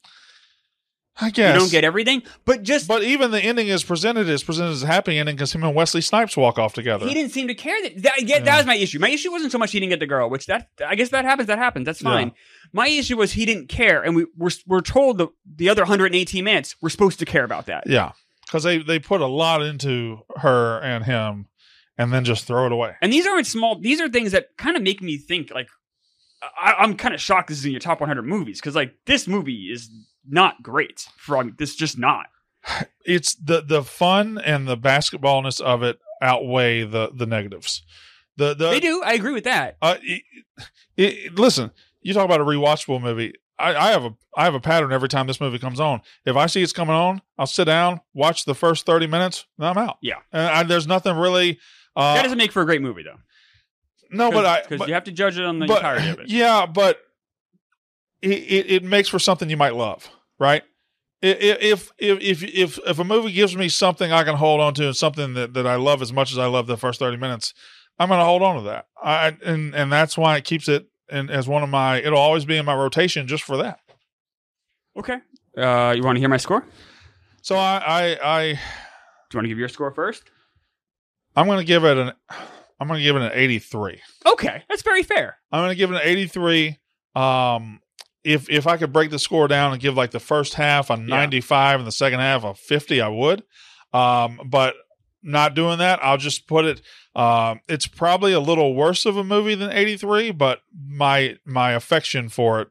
I guess You don't get everything, but just But even the ending is presented is presented as a happy ending because him and Wesley Snipes walk off together. he didn't seem to care. That that, yeah, that Yeah. was my issue. My issue wasn't so much he didn't get the girl, which that I guess that happens. That happens. That's fine. Yeah. My issue was he didn't care, and we we're we're told the the other one hundred eighteen minutes we're supposed to care about that. Yeah, because they they put a lot into her and him, and then just throw it away. And these aren't small. These are things that kind of make me think. Like, I, I'm kind of shocked this is in your top one hundred movies because like this movie is not great. From this, just not. It's the the fun and the basketballness of it outweigh the the negatives. The the They do. I agree with that. Uh, it, it, listen, you talk about a rewatchable movie. I, I have a I have a pattern every time this movie comes on. If I see it's coming on, I'll sit down, watch the first thirty minutes, and I'm out. Yeah. and I, there's nothing really. Uh, That doesn't make for a great movie though. no, but I because but, you have to judge it on the but- entirety of it. yeah, but it, it it makes for something you might love, right? I- i- If if if if if a movie gives me something I can hold on to and something that, that I love as much as I love the first thirty minutes, I'm going to hold on to that. I and and that's why it keeps it in, as one of my. It'll always be in my rotation just for that. Okay. Uh, you want to hear my score? Do So I I, I you want to give your score first? I'm going to give it an I'm going to give it an eighty-three. Okay, that's very fair. I'm going to give it an eighty-three. Um, if if I could break the score down and give like the first half a ninety-five and the second half a fifty, I would. Um, but not doing that, I'll just put it. Um, it's probably a little worse of a movie than eighty-three, but my my affection for it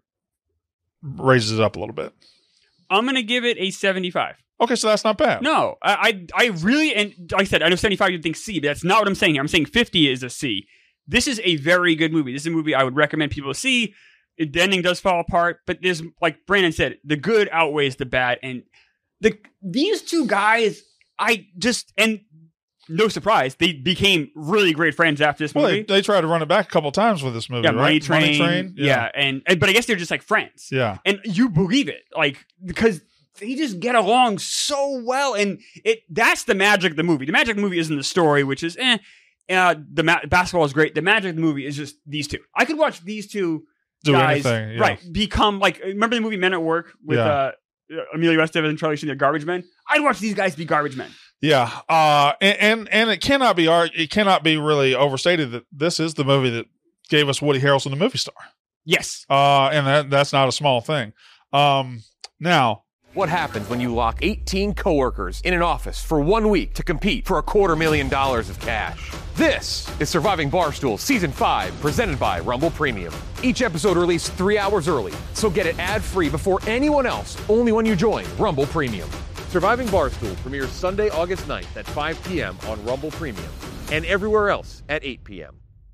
raises it up a little bit. I'm gonna give it a seventy-five. Okay, so that's not bad. No, I, I, I really, and like I said, I know seventy-five you'd think C, but that's not what I'm saying here. I'm saying fifty is a C. This is a very good movie. This is a movie I would recommend people to see. It, the ending does fall apart, but there's, like Brandon said, the good outweighs the bad. And the these two guys, I just, and no surprise, they became really great friends after this Well, movie. they, they tried to run it back a couple times with this movie, yeah, right? Money Train. Money Train. Yeah, and, and but I guess they're just like friends. Yeah. And you believe it, like, because they just get along so well, and it that's the magic of the movie. The magic of the movie isn't the story, which is eh. Uh, the ma- basketball is great. The magic of the movie is just these two. I could watch these two Do guys, anything. Yeah. right? Become like remember the movie Men at Work with Yeah. uh, Emilio Estevez and Charlie Sheen, they're garbage men. I'd watch these guys be garbage men. Yeah, uh, and, and and it cannot be ar- it cannot be really overstated that this is the movie that gave us Woody Harrelson, the movie star. Yes. Uh, and that that's not a small thing. Um, now, What happens when you lock eighteen coworkers in an office for one week to compete for a quarter million dollars of cash? This is Surviving Barstool Season five, presented by Rumble Premium. Each episode released three hours early, so get it ad-free before anyone else, only when you join Rumble Premium. Surviving Barstool premieres Sunday, August ninth at five p.m. on Rumble Premium and everywhere else at eight p.m.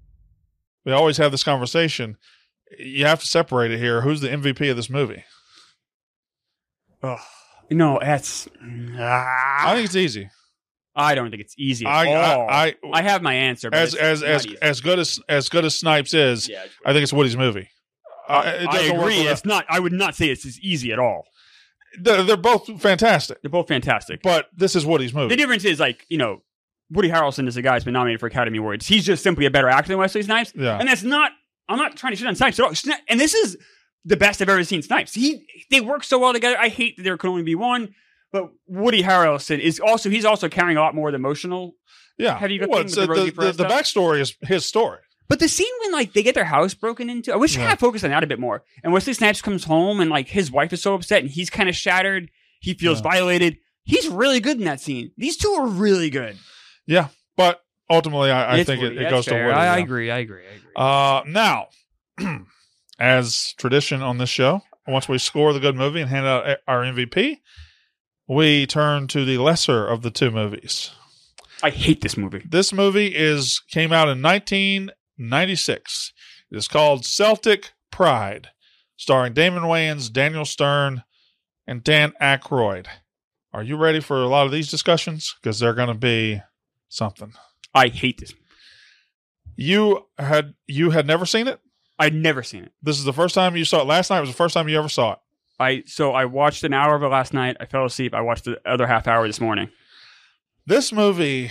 we always have this conversation. You have to separate it here. Who's the M V P of this movie? Oh, no, that's. I think it's easy. I don't think it's easy at I all. I, I, I have my answer. But as it's as not as easy. as good as as good as Snipes is, Yeah, it's- I think it's Woody's movie. Uh, it I doesn't work agree. without- It's not. I would not say it's as easy at all. They're, they're both fantastic, They're both fantastic. but this is Woody's The movie. difference is like you know, Woody Harrelson is a guy who's been nominated for Academy Awards. He's just simply a better actor than Wesley Snipes, Yeah. and that's not I'm not trying to shit on Snipes at all. Sni- And this is the best I've ever seen Snipes. He They work so well together. I hate that there can only be one, but Woody Harrelson is also, he's also carrying a lot more of the emotional. Yeah. Have you got well, the, it's, the, uh, Rosie the, Perez the, the stuff? backstory is his story. But the scene when like they get their house broken into, I wish I Yeah. had focused on that a bit more. And Wesley Snipes comes home and like his wife is so upset and he's kind of shattered. He feels Yeah. violated. He's really good in that scene. These two are really good. Yeah. But ultimately, I, I It's think Woody. it, it That's goes fair. to Woody. I, I yeah. agree. I agree. I agree. Uh, now, as tradition on this show, once we score the good movie and hand out our M V P, we turn to the lesser of the two movies. I hate this movie. This movie is came out in nineteen ninety-six. It is called Celtic Pride, starring Damon Wayans, Daniel Stern, and Dan Aykroyd. Are you ready for a lot of these discussions? Because they're going to be something. I hate this. You had you had never seen it? I'd never seen it. This is the first time you saw it. Last night was the first time you ever saw it. I so I watched an hour of it last night. I fell asleep. I watched the other half hour this morning. This movie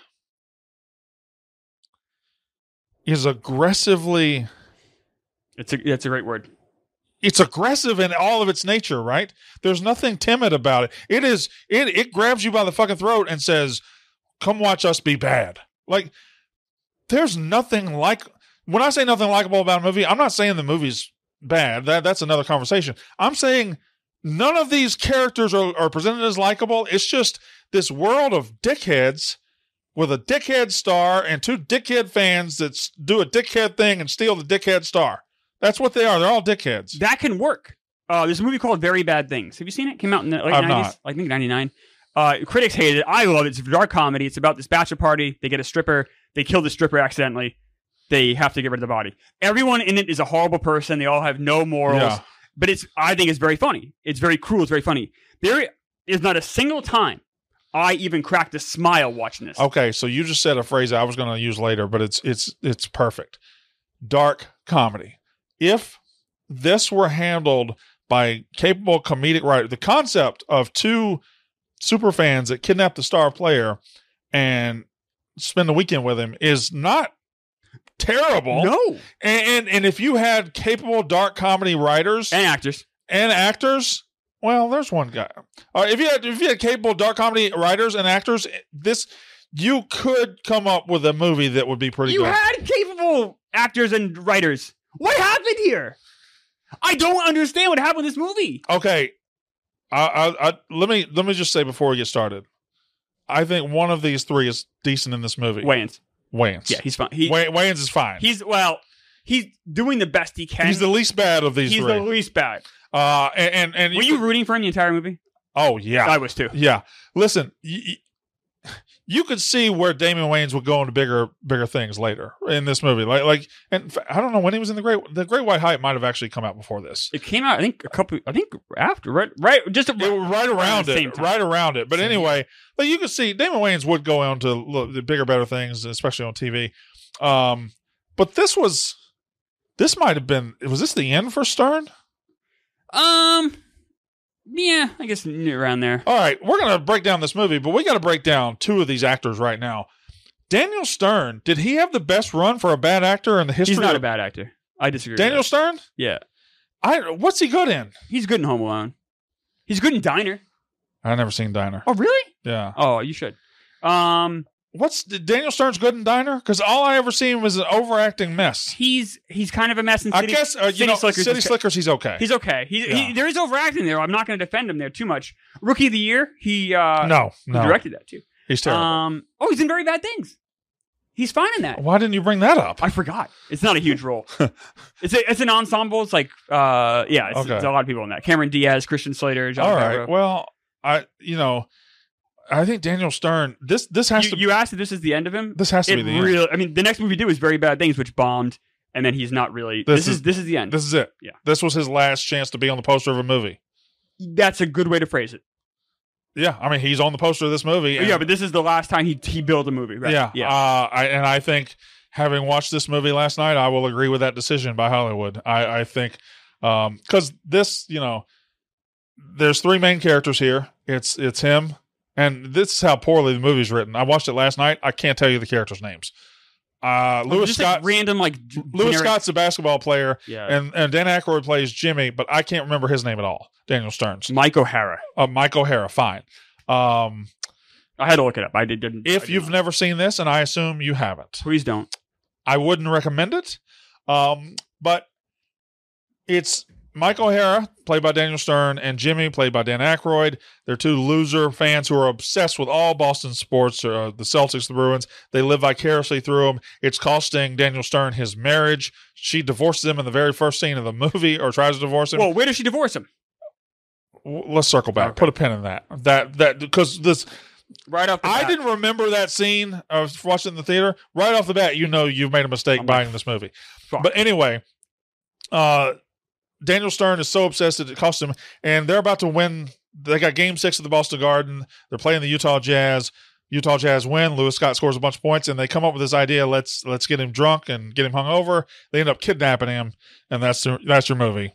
is aggressively It's a it's a great word. it's aggressive in all of its nature, right? There's nothing timid about it. It is it it grabs you by the fucking throat and says, "Come watch us be bad." Like there's nothing like when I say nothing likable about a movie, I'm not saying the movie's bad. That that's another conversation. I'm saying none of these characters are, are presented as likable. It's just this world of dickheads with a dickhead star and two dickhead fans that s- do a dickhead thing and steal the dickhead star. That's what they are. They're all dickheads. That can work. Uh, there's a movie called Very Bad Things. Have you seen it? Came out in the late I've nineties. I think ninety-nine. Uh, critics hate it. I love it. It's a dark comedy. It's about this bachelor party. They get a stripper. They kill the stripper accidentally. They have to get rid of the body. Everyone in it is a horrible person. They all have no morals. Yeah. But it's. I think it's very funny. It's very cruel. It's very funny. There is not a single time I even cracked a smile watching this. Okay, so you just said a phrase I was going to use later, but it's it's it's perfect. Dark comedy. If this were handled by capable comedic writer, the concept of two super fans that kidnap the star player and spend the weekend with him is not terrible. No. And and, and if you had capable dark comedy writers And actors. and actors, well, there's one guy. Uh, if you had if you had capable dark comedy writers and actors, this you could come up with a movie that would be pretty You good. had capable actors and writers. What happened here? I don't understand what happened with this movie. Okay, I, I, I, let me let me just say before we get started, I think one of these three is decent in this movie. Wayans. Wayans. Yeah, he's fine. He, Way, Wayans is fine. he's well. He's doing the best he can. He's the least bad of these He's three. the least bad. uh, and and, and Were you rooting for him the entire movie? Oh yeah, I was too. yeah. Listen, you, you could see where Damon Wayans would go into bigger bigger things later in this movie. Like like, and I don't know when he was in the Great the Great White Hype might have actually come out before this. It came out, I think, a couple. I think after, right, right, just a, It was right around the same it, time. right around it. But Same anyway, like you could see Damon Wayans would go on to look, the bigger, better things, especially on T V. Um, but this was, this might have been. Was this the end for Stern? Um, yeah, I guess around there. All right, we're gonna break down this movie, but we got to break down two of these actors right now. Daniel Stern, did he have the best run for a bad actor in the history? He's not of a bad actor. I disagree. Daniel with Stern. that. Yeah, I what's he good in? he's good in Home Alone. He's good in Diner. I never seen Diner. Oh, really? Yeah. Oh, you should. Um, What's Daniel Stern's good in Diner? Because all I ever seen was an overacting mess. he's he's kind of a mess in I City. guess uh, you City know, Slickers City is- Slickers, he's okay. He's okay. He, Yeah. he there is overacting there. I'm not going to defend him there too much. Rookie of the Year. He uh, no, he no, directed that too. he's terrible. Um, oh, he's in Very Bad Things. He's fine in that. Why didn't you bring that up? I forgot. It's not a huge role. it's a, it's an ensemble. It's like uh yeah, it's, Okay. it's a lot of people in that. Cameron Diaz, Christian Slater, John All right. Favreau. Well, I you know, I think Daniel Stern. This this has you, to you asked if this is the end of him. this has to It be the end. really. I mean, the next movie he did was Very Bad Things, which bombed, and then he's not really. This This, is- is, this is the end. This is it. Yeah. This was his last chance to be on the poster of a movie. That's a good way to phrase it. Yeah, I mean he's on the poster of this movie. and- Yeah, but this is the last time he he built a movie. Right? yeah, yeah. Uh, I, and I think having watched this movie last night, I will agree with that decision by Hollywood. I, I think because this, you know, there's three main characters here. It's it's him, and this is how poorly the movie's written. I watched it last night. I can't tell you the characters' names. Uh, Lewis just Scott, like random like g- Lewis generic- Scott's a basketball player, Yeah. and and Dan Aykroyd plays Jimmy, but I can't remember his name at all. Daniel Stern's. Mike O'Hara. Uh, Mike O'Hara. Fine. Um, I had to look it up. I did, didn't. I if did you've not. never seen this, and I assume you haven't, please don't. I wouldn't recommend it. Um, but it's Mike O'Hara, played by Daniel Stern, and Jimmy, played by Dan Aykroyd. They're two loser fans who are obsessed with all Boston sports, uh, the Celtics, the Bruins. They live vicariously through them. It's costing Daniel Stern his marriage. She divorces him in the very first scene of the movie, or tries to divorce him. Well, where does she divorce him? W- Let's circle back. Okay. Put a pin in that. That that because this. Right off the I bat. didn't remember that scene. I was watching it in the theater. Right off the bat, you know you've made a mistake I'm buying like, this movie. fuck. But anyway, uh, Daniel Stern is so obsessed that it cost him, and they're about to win. They got Game Six at the Boston Garden. They're playing the Utah Jazz. Utah Jazz win. Lewis Scott scores a bunch of points, and they come up with this idea: let's let's get him drunk and get him hungover. They end up kidnapping him, and that's the, that's your movie.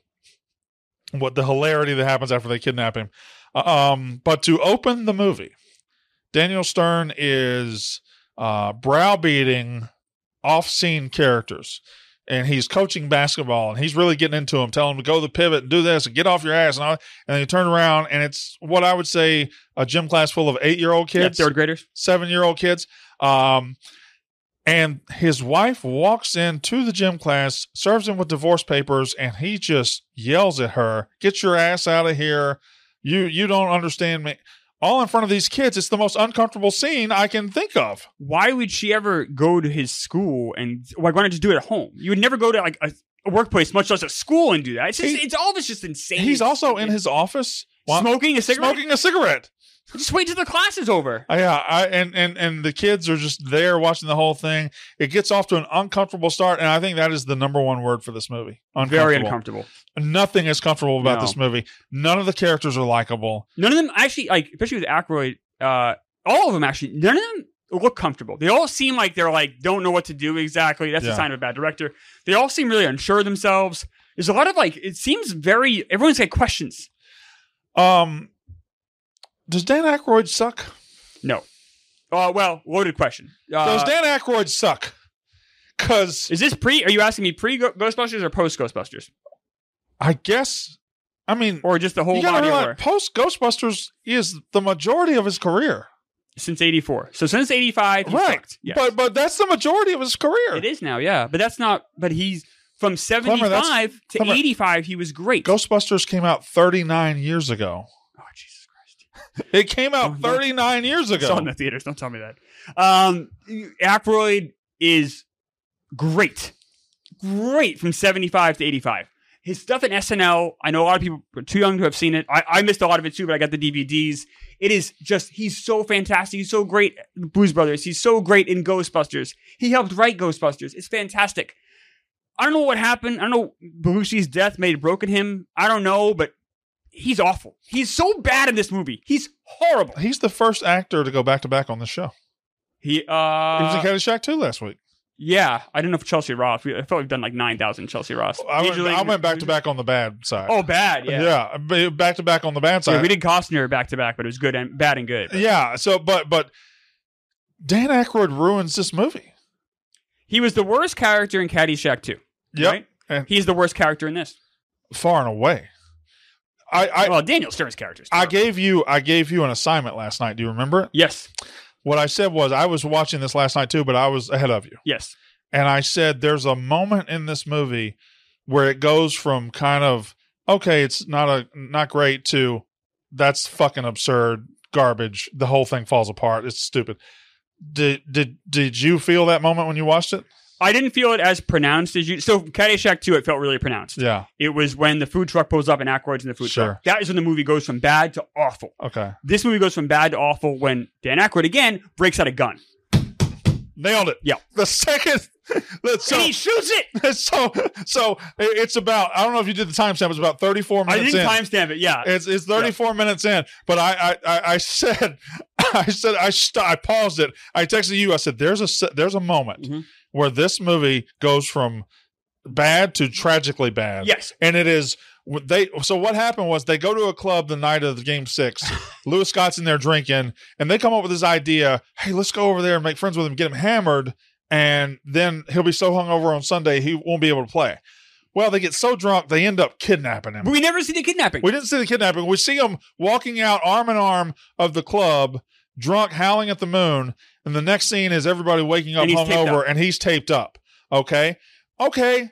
What the hilarity that happens after they kidnap him. Um, but to open the movie, Daniel Stern is uh, browbeating off-scene characters, and he's coaching basketball, and he's really getting into them, telling them to go the pivot and do this and get off your ass, and all. And then you turn around, and it's what I would say a gym class full of eight-year-old Yeah, kids, third graders. seven-year-old kids. Um, and his wife walks into the gym class, serves him with divorce papers, and he just yells at her, "Get your ass out of here. You you don't understand me." All in front of these kids. It's the most uncomfortable scene I can think of. Why would she ever go to his school and why why not just do it at home? You would never go to like a, a workplace, much less a school, and do that. It's just, He- it's all of it's just insane. He's also in his office wa- smoking a cigarette. smoking a cigarette. Just wait till the class is over. Uh, yeah, I, and, and, and the kids are just there watching the whole thing. It gets off to an uncomfortable start, and I think that is the number one word for this movie. Very uncomfortable. Nothing is comfortable about No. this movie. None of the characters are likable. None of them actually, like, especially with Aykroyd, uh, all of them actually, none of them look comfortable. They all seem like they're like, don't know what to do exactly. That's Yeah. a sign of a bad director. They all seem really unsure of themselves. There's a lot of like, it seems very, everyone's got questions. Um, does Dan Aykroyd suck? No. Uh, well, loaded question. Uh, Does Dan Aykroyd suck? Because is this pre, are you asking me pre Ghostbusters or post Ghostbusters? I guess, I mean, Or just the whole you gotta body of realize, work? post Ghostbusters is the majority of his career. Since eighty-four. So since eighty-five, he Right. sucked. Yes. But but that's the majority of his career. It is now, yeah. But that's not, but he's from seventy-five that's- to Clemmer, eighty-five, he was great. Ghostbusters came out thirty-nine years ago. Oh, Jesus Christ. It came out Oh, no. thirty-nine years It's ago. all in the theaters. Don't tell me that. Um, Aykroyd is great. Great from seventy-five to eighty-five. His stuff in S N L, I know a lot of people are too young to have seen it. I, I missed a lot of it too, but I got the D V Ds. It is just, he's so fantastic. He's so great in Blues Brothers. He's so great in Ghostbusters. He helped write Ghostbusters. It's fantastic. I don't know what happened. I don't know. Belushi's death may have broken him. I don't know, but he's awful. He's so bad in this movie. He's horrible. He's the first actor to go back to back on the show. He, He was in uh, Caddyshack two last week. yeah, I didn't know if Chelsea Ross. We, I felt we've done like nine thousand Chelsea Ross. I went, Major League- I went back to back on the bad side. Oh, bad. Yeah. yeah, back to back on the bad side. Yeah, we did Costner back to back, but it was good and bad and good. Yeah, so but but Dan Aykroyd ruins this movie. He was the worst character in Caddyshack two. Yep, Right? and He's the worst character in this. far and away. I I, well, Daniel Stern's character. is I terrible. gave you I gave you an assignment last night. Do you remember it? Yes. What I said was I was watching this last night too, but I was ahead of you. Yes. And I said there's a moment in this movie where it goes from kind of okay, it's not a not great to that's fucking absurd, garbage. The whole thing falls apart. It's stupid. Did did did you feel that moment when you watched it? I didn't feel it as pronounced as you. So Caddyshack two, it felt really pronounced. Yeah. It was when the food truck pulls up and Aykroyd's in the food Sure. truck. That is when the movie goes from bad to awful. Okay. This movie goes from bad to awful when Dan Aykroyd again breaks out a gun. Nailed it. Yeah. The second. So, and he shoots it. so so it's about I don't know if you did the timestamp. It's about thirty-four I minutes didn't in. timestamp it. Yeah. It's it's thirty-four minutes in, but I I I, I said I said I st- I paused it. I texted you. I said there's a se- there's a moment Mhm. where this movie goes from bad to tragically bad. Yes. and it is they. So what happened was they go to a club the night of the game six. Lewis Scott's in there drinking, and they come up with this idea. Hey, let's go over there and make friends with him, get him hammered. and then he'll be so hungover on Sunday he won't be able to play. Well, they get so drunk they end up kidnapping him. But we never see the kidnapping. We didn't see the kidnapping. We see him walking out arm in arm of the club, drunk, howling at the moon. And the next scene is everybody waking up And he's taped hungover, up. and he's taped up. Okay, okay.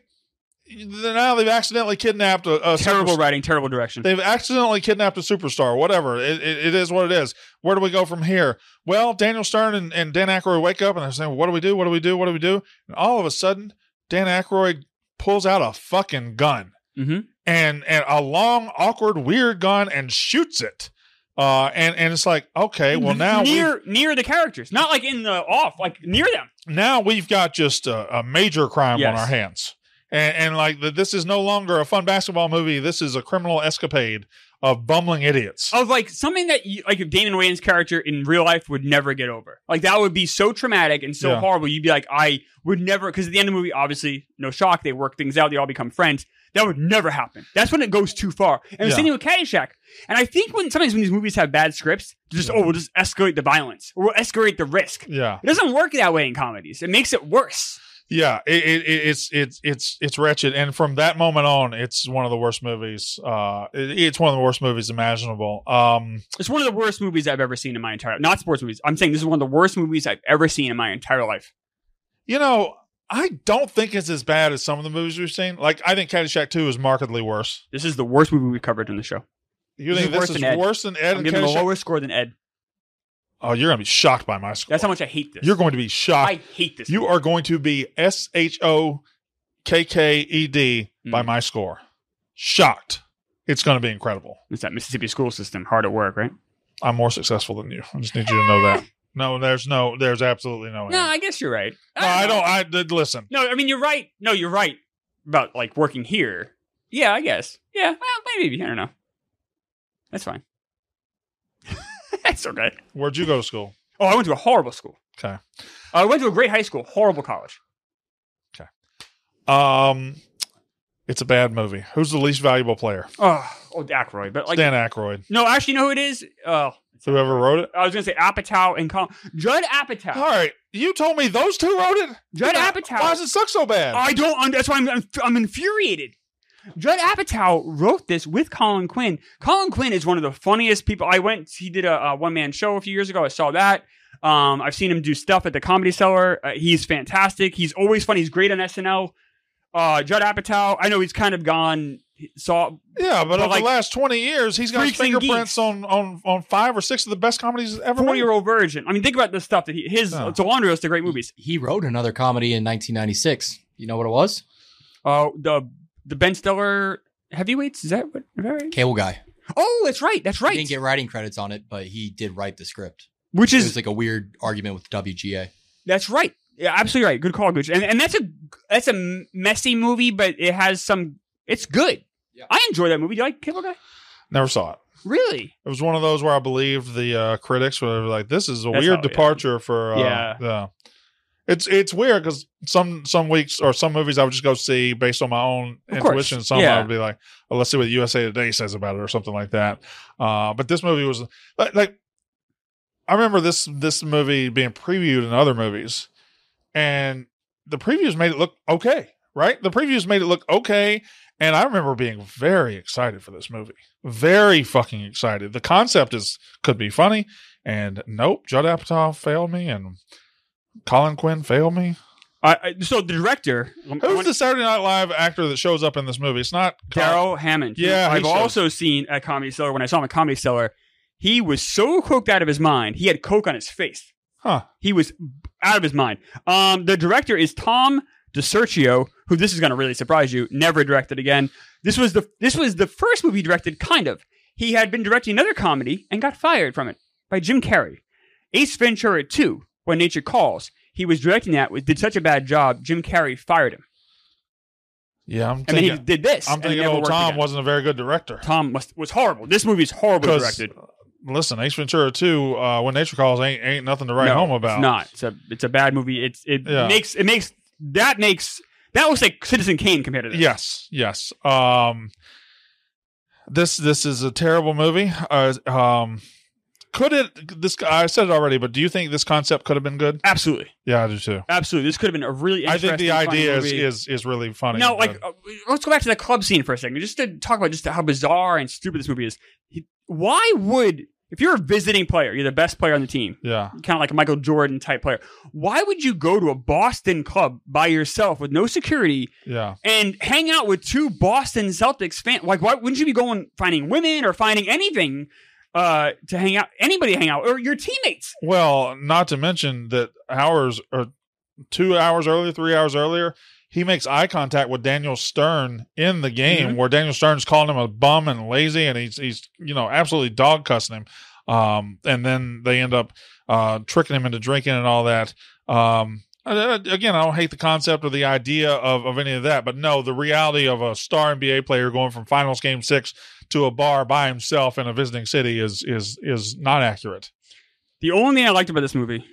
Now they've accidentally kidnapped a, a terrible superstar. writing, terrible direction. They've accidentally kidnapped a superstar. Whatever. It, it, it is what it is. Where do we go from here? Well, Daniel Stern and, and Dan Aykroyd wake up and they're saying, well, "What do we do? What do we do? What do we do?" And all of a sudden, Dan Aykroyd pulls out a fucking gun Mm-hmm. and and a long, awkward, weird gun and shoots it. Uh, and and it's like, okay, well now near near the characters, not like in the off, like near them. now we've got just a, a major crime Yes. on our hands. And, and like the, this is no longer a fun basketball movie. This is a criminal escapade of bumbling idiots. Of like something that you, like if Damon Wayans' character in real life would never get over. Like that would be so traumatic and so Yeah. horrible. You'd be like, I would never, because at the end of the movie, obviously, no shock, they work things out, they all become friends. That would never happen. That's when it goes too far. And the Yeah. same thing with Caddyshack. And I think when sometimes when these movies have bad scripts, just Yeah. oh, we'll just escalate the violence or we'll escalate the risk. Yeah, It doesn't work that way in comedies. It makes it worse. yeah. It, it, it's it's it's it's wretched. And from that moment on, it's one of the worst movies. Uh, it, it's one of the worst movies imaginable. Um, It's one of the worst movies I've ever seen in my entire not sports movies. I'm saying this is one of the worst movies I've ever seen in my entire life. you know, I don't think it's as bad as some of the movies we've seen. Like, I think Caddyshack two is markedly worse. This is the worst movie we've covered in the show. You This think is this worse is than Ed. worse than Ed I'm and giving it a Caddyshack? lower score than Ed. Oh, you're going to be shocked by my score. That's how much I hate this. You're going to be shocked. I hate this. You movie. are going to be S H O K K E D by Mm. my score. Shocked. It's going to be incredible. It's that Mississippi school system, hard at work, right? I'm more successful than you. I just need you to know that. No, there's no, there's absolutely no. No, end. I guess you're right. no, I know. don't. I did listen. No, I mean you're right. No, you're right about like working here. Yeah, I guess. Yeah, well, maybe I don't know. That's fine. That's okay. Where'd you go to school? Oh, I went to a horrible school. Okay. I went to a great high school, horrible college. Um, it's a bad movie. Who's the least valuable player? Oh, oh, Aykroyd, but like Dan Aykroyd. no, actually, you know who it is? Uh, Whoever wrote it. I was gonna say Apatow and Colin. Judd Apatow. All right, you told me those two wrote it. Judd Why- Apatow. Why does it suck so bad? I don't. un- That's why I'm, I'm. I'm infuriated. Judd Apatow wrote this with Colin Quinn. Colin Quinn is one of the funniest people. I went. He did a, a one man show a few years ago. I saw that. Um, I've seen him do stuff at the Comedy Cellar. Uh, he's fantastic. He's always funny. He's great on S N L. Uh, Judd Apatow. I know he's kind of gone. Saw. yeah, but, but over like- the last twenty years, he's got Freaks and fingerprints Geeks. on, on on five or six of the best comedies ever Four made. year old virgin. I mean, think about the stuff that he. His. Oh. It's a laundry list of great movies. He wrote another comedy in nineteen ninety-six. You know what it was? Oh, the the Ben Stiller Heavyweights. Is that what? Is that right? Cable Guy. Oh, that's right. That's He right. didn't get writing credits on it, but he did write the script. Which It is was like a weird argument with W G A. That's right. Yeah, absolutely right. Good call, Gooch. And and that's a that's a messy movie, but it has some. It's good. Yeah. I enjoy that movie. Do you like Cable Guy? Never saw it. Really? It was one of those where I believed the uh, critics were like, "This is a That's weird how- yeah. departure for." Uh, Yeah. yeah. It's it's weird because some some weeks or some movies I would just go see based on my own Of course. intuition. Some Yeah. I would be like, well, "Let's see what U S A Today says about it" or something like that. Uh, but this movie was like, like I remember this this movie being previewed in other movies, and the previews made it look okay. Right, the previews made it look okay. And I remember being very excited for this movie. Very fucking excited. The concept is could be funny. And nope, Judd Apatow failed me and Colin Quinn failed me. I, I, so the director, Who's the Saturday Night Live actor that shows up in this movie? It's not Daryl Hammond. Yeah, he I've shows- also seen at Comedy Cellar. When I saw him at Comedy Cellar, he was so coked out of his mind. He had coke on his face. Huh. He was out of his mind. Um, the director is Tom DeSergio, who this is going to really surprise you. Never directed again. This was the this was the first movie he directed. Kind of. He had been directing another comedy and got fired from it by Jim Carrey. Ace Ventura two, When Nature Calls. He was directing that. Did such a bad job. Jim Carrey fired him, Yeah, I'm and then he thinking, did this. I'm and it thinking never old worked Tom again. wasn't a very good director. Tom was, was horrible. This movie's horribly 'Cause, directed. Listen, Ace Ventura two, uh, When Nature Calls ain't ain't nothing to write No, home about. It's not. It's a it's a bad movie. It's it Yeah. makes it makes that makes that looks like Citizen Kane compared to this. Yes, yes. Um, this this is a terrible movie. Uh, um, could it? This I said it already, but do you think this concept could have been good? Absolutely. Yeah, I do too. Absolutely. This could have been a really I interesting think the idea is, movie. is is really funny. No, like, uh, let's go back to the club scene for a second, just to talk about just how bizarre and stupid this movie is. He, why would, if you're a visiting player, you're the best player on the team, yeah, kind of like a Michael Jordan type player, why would you go to a Boston club by yourself with no security yeah, and hang out with two Boston Celtics fans? Like, why wouldn't you be going finding women or finding anything uh, to hang out, anybody to hang out, or your teammates? Well, not to mention that hours or two hours earlier, three hours earlier, he makes eye contact with Daniel Stern in the game, Mm-hmm. where Daniel Stern's calling him a bum and lazy, and he's he's you know absolutely dog cussing him. Um, and then they end up uh, tricking him into drinking and all that. Um, again, I don't hate the concept or the idea of, of any of that, but no, the reality of a star N B A player going from Finals Game Six to a bar by himself in a visiting city is is is not accurate. The only thing I liked about this movie,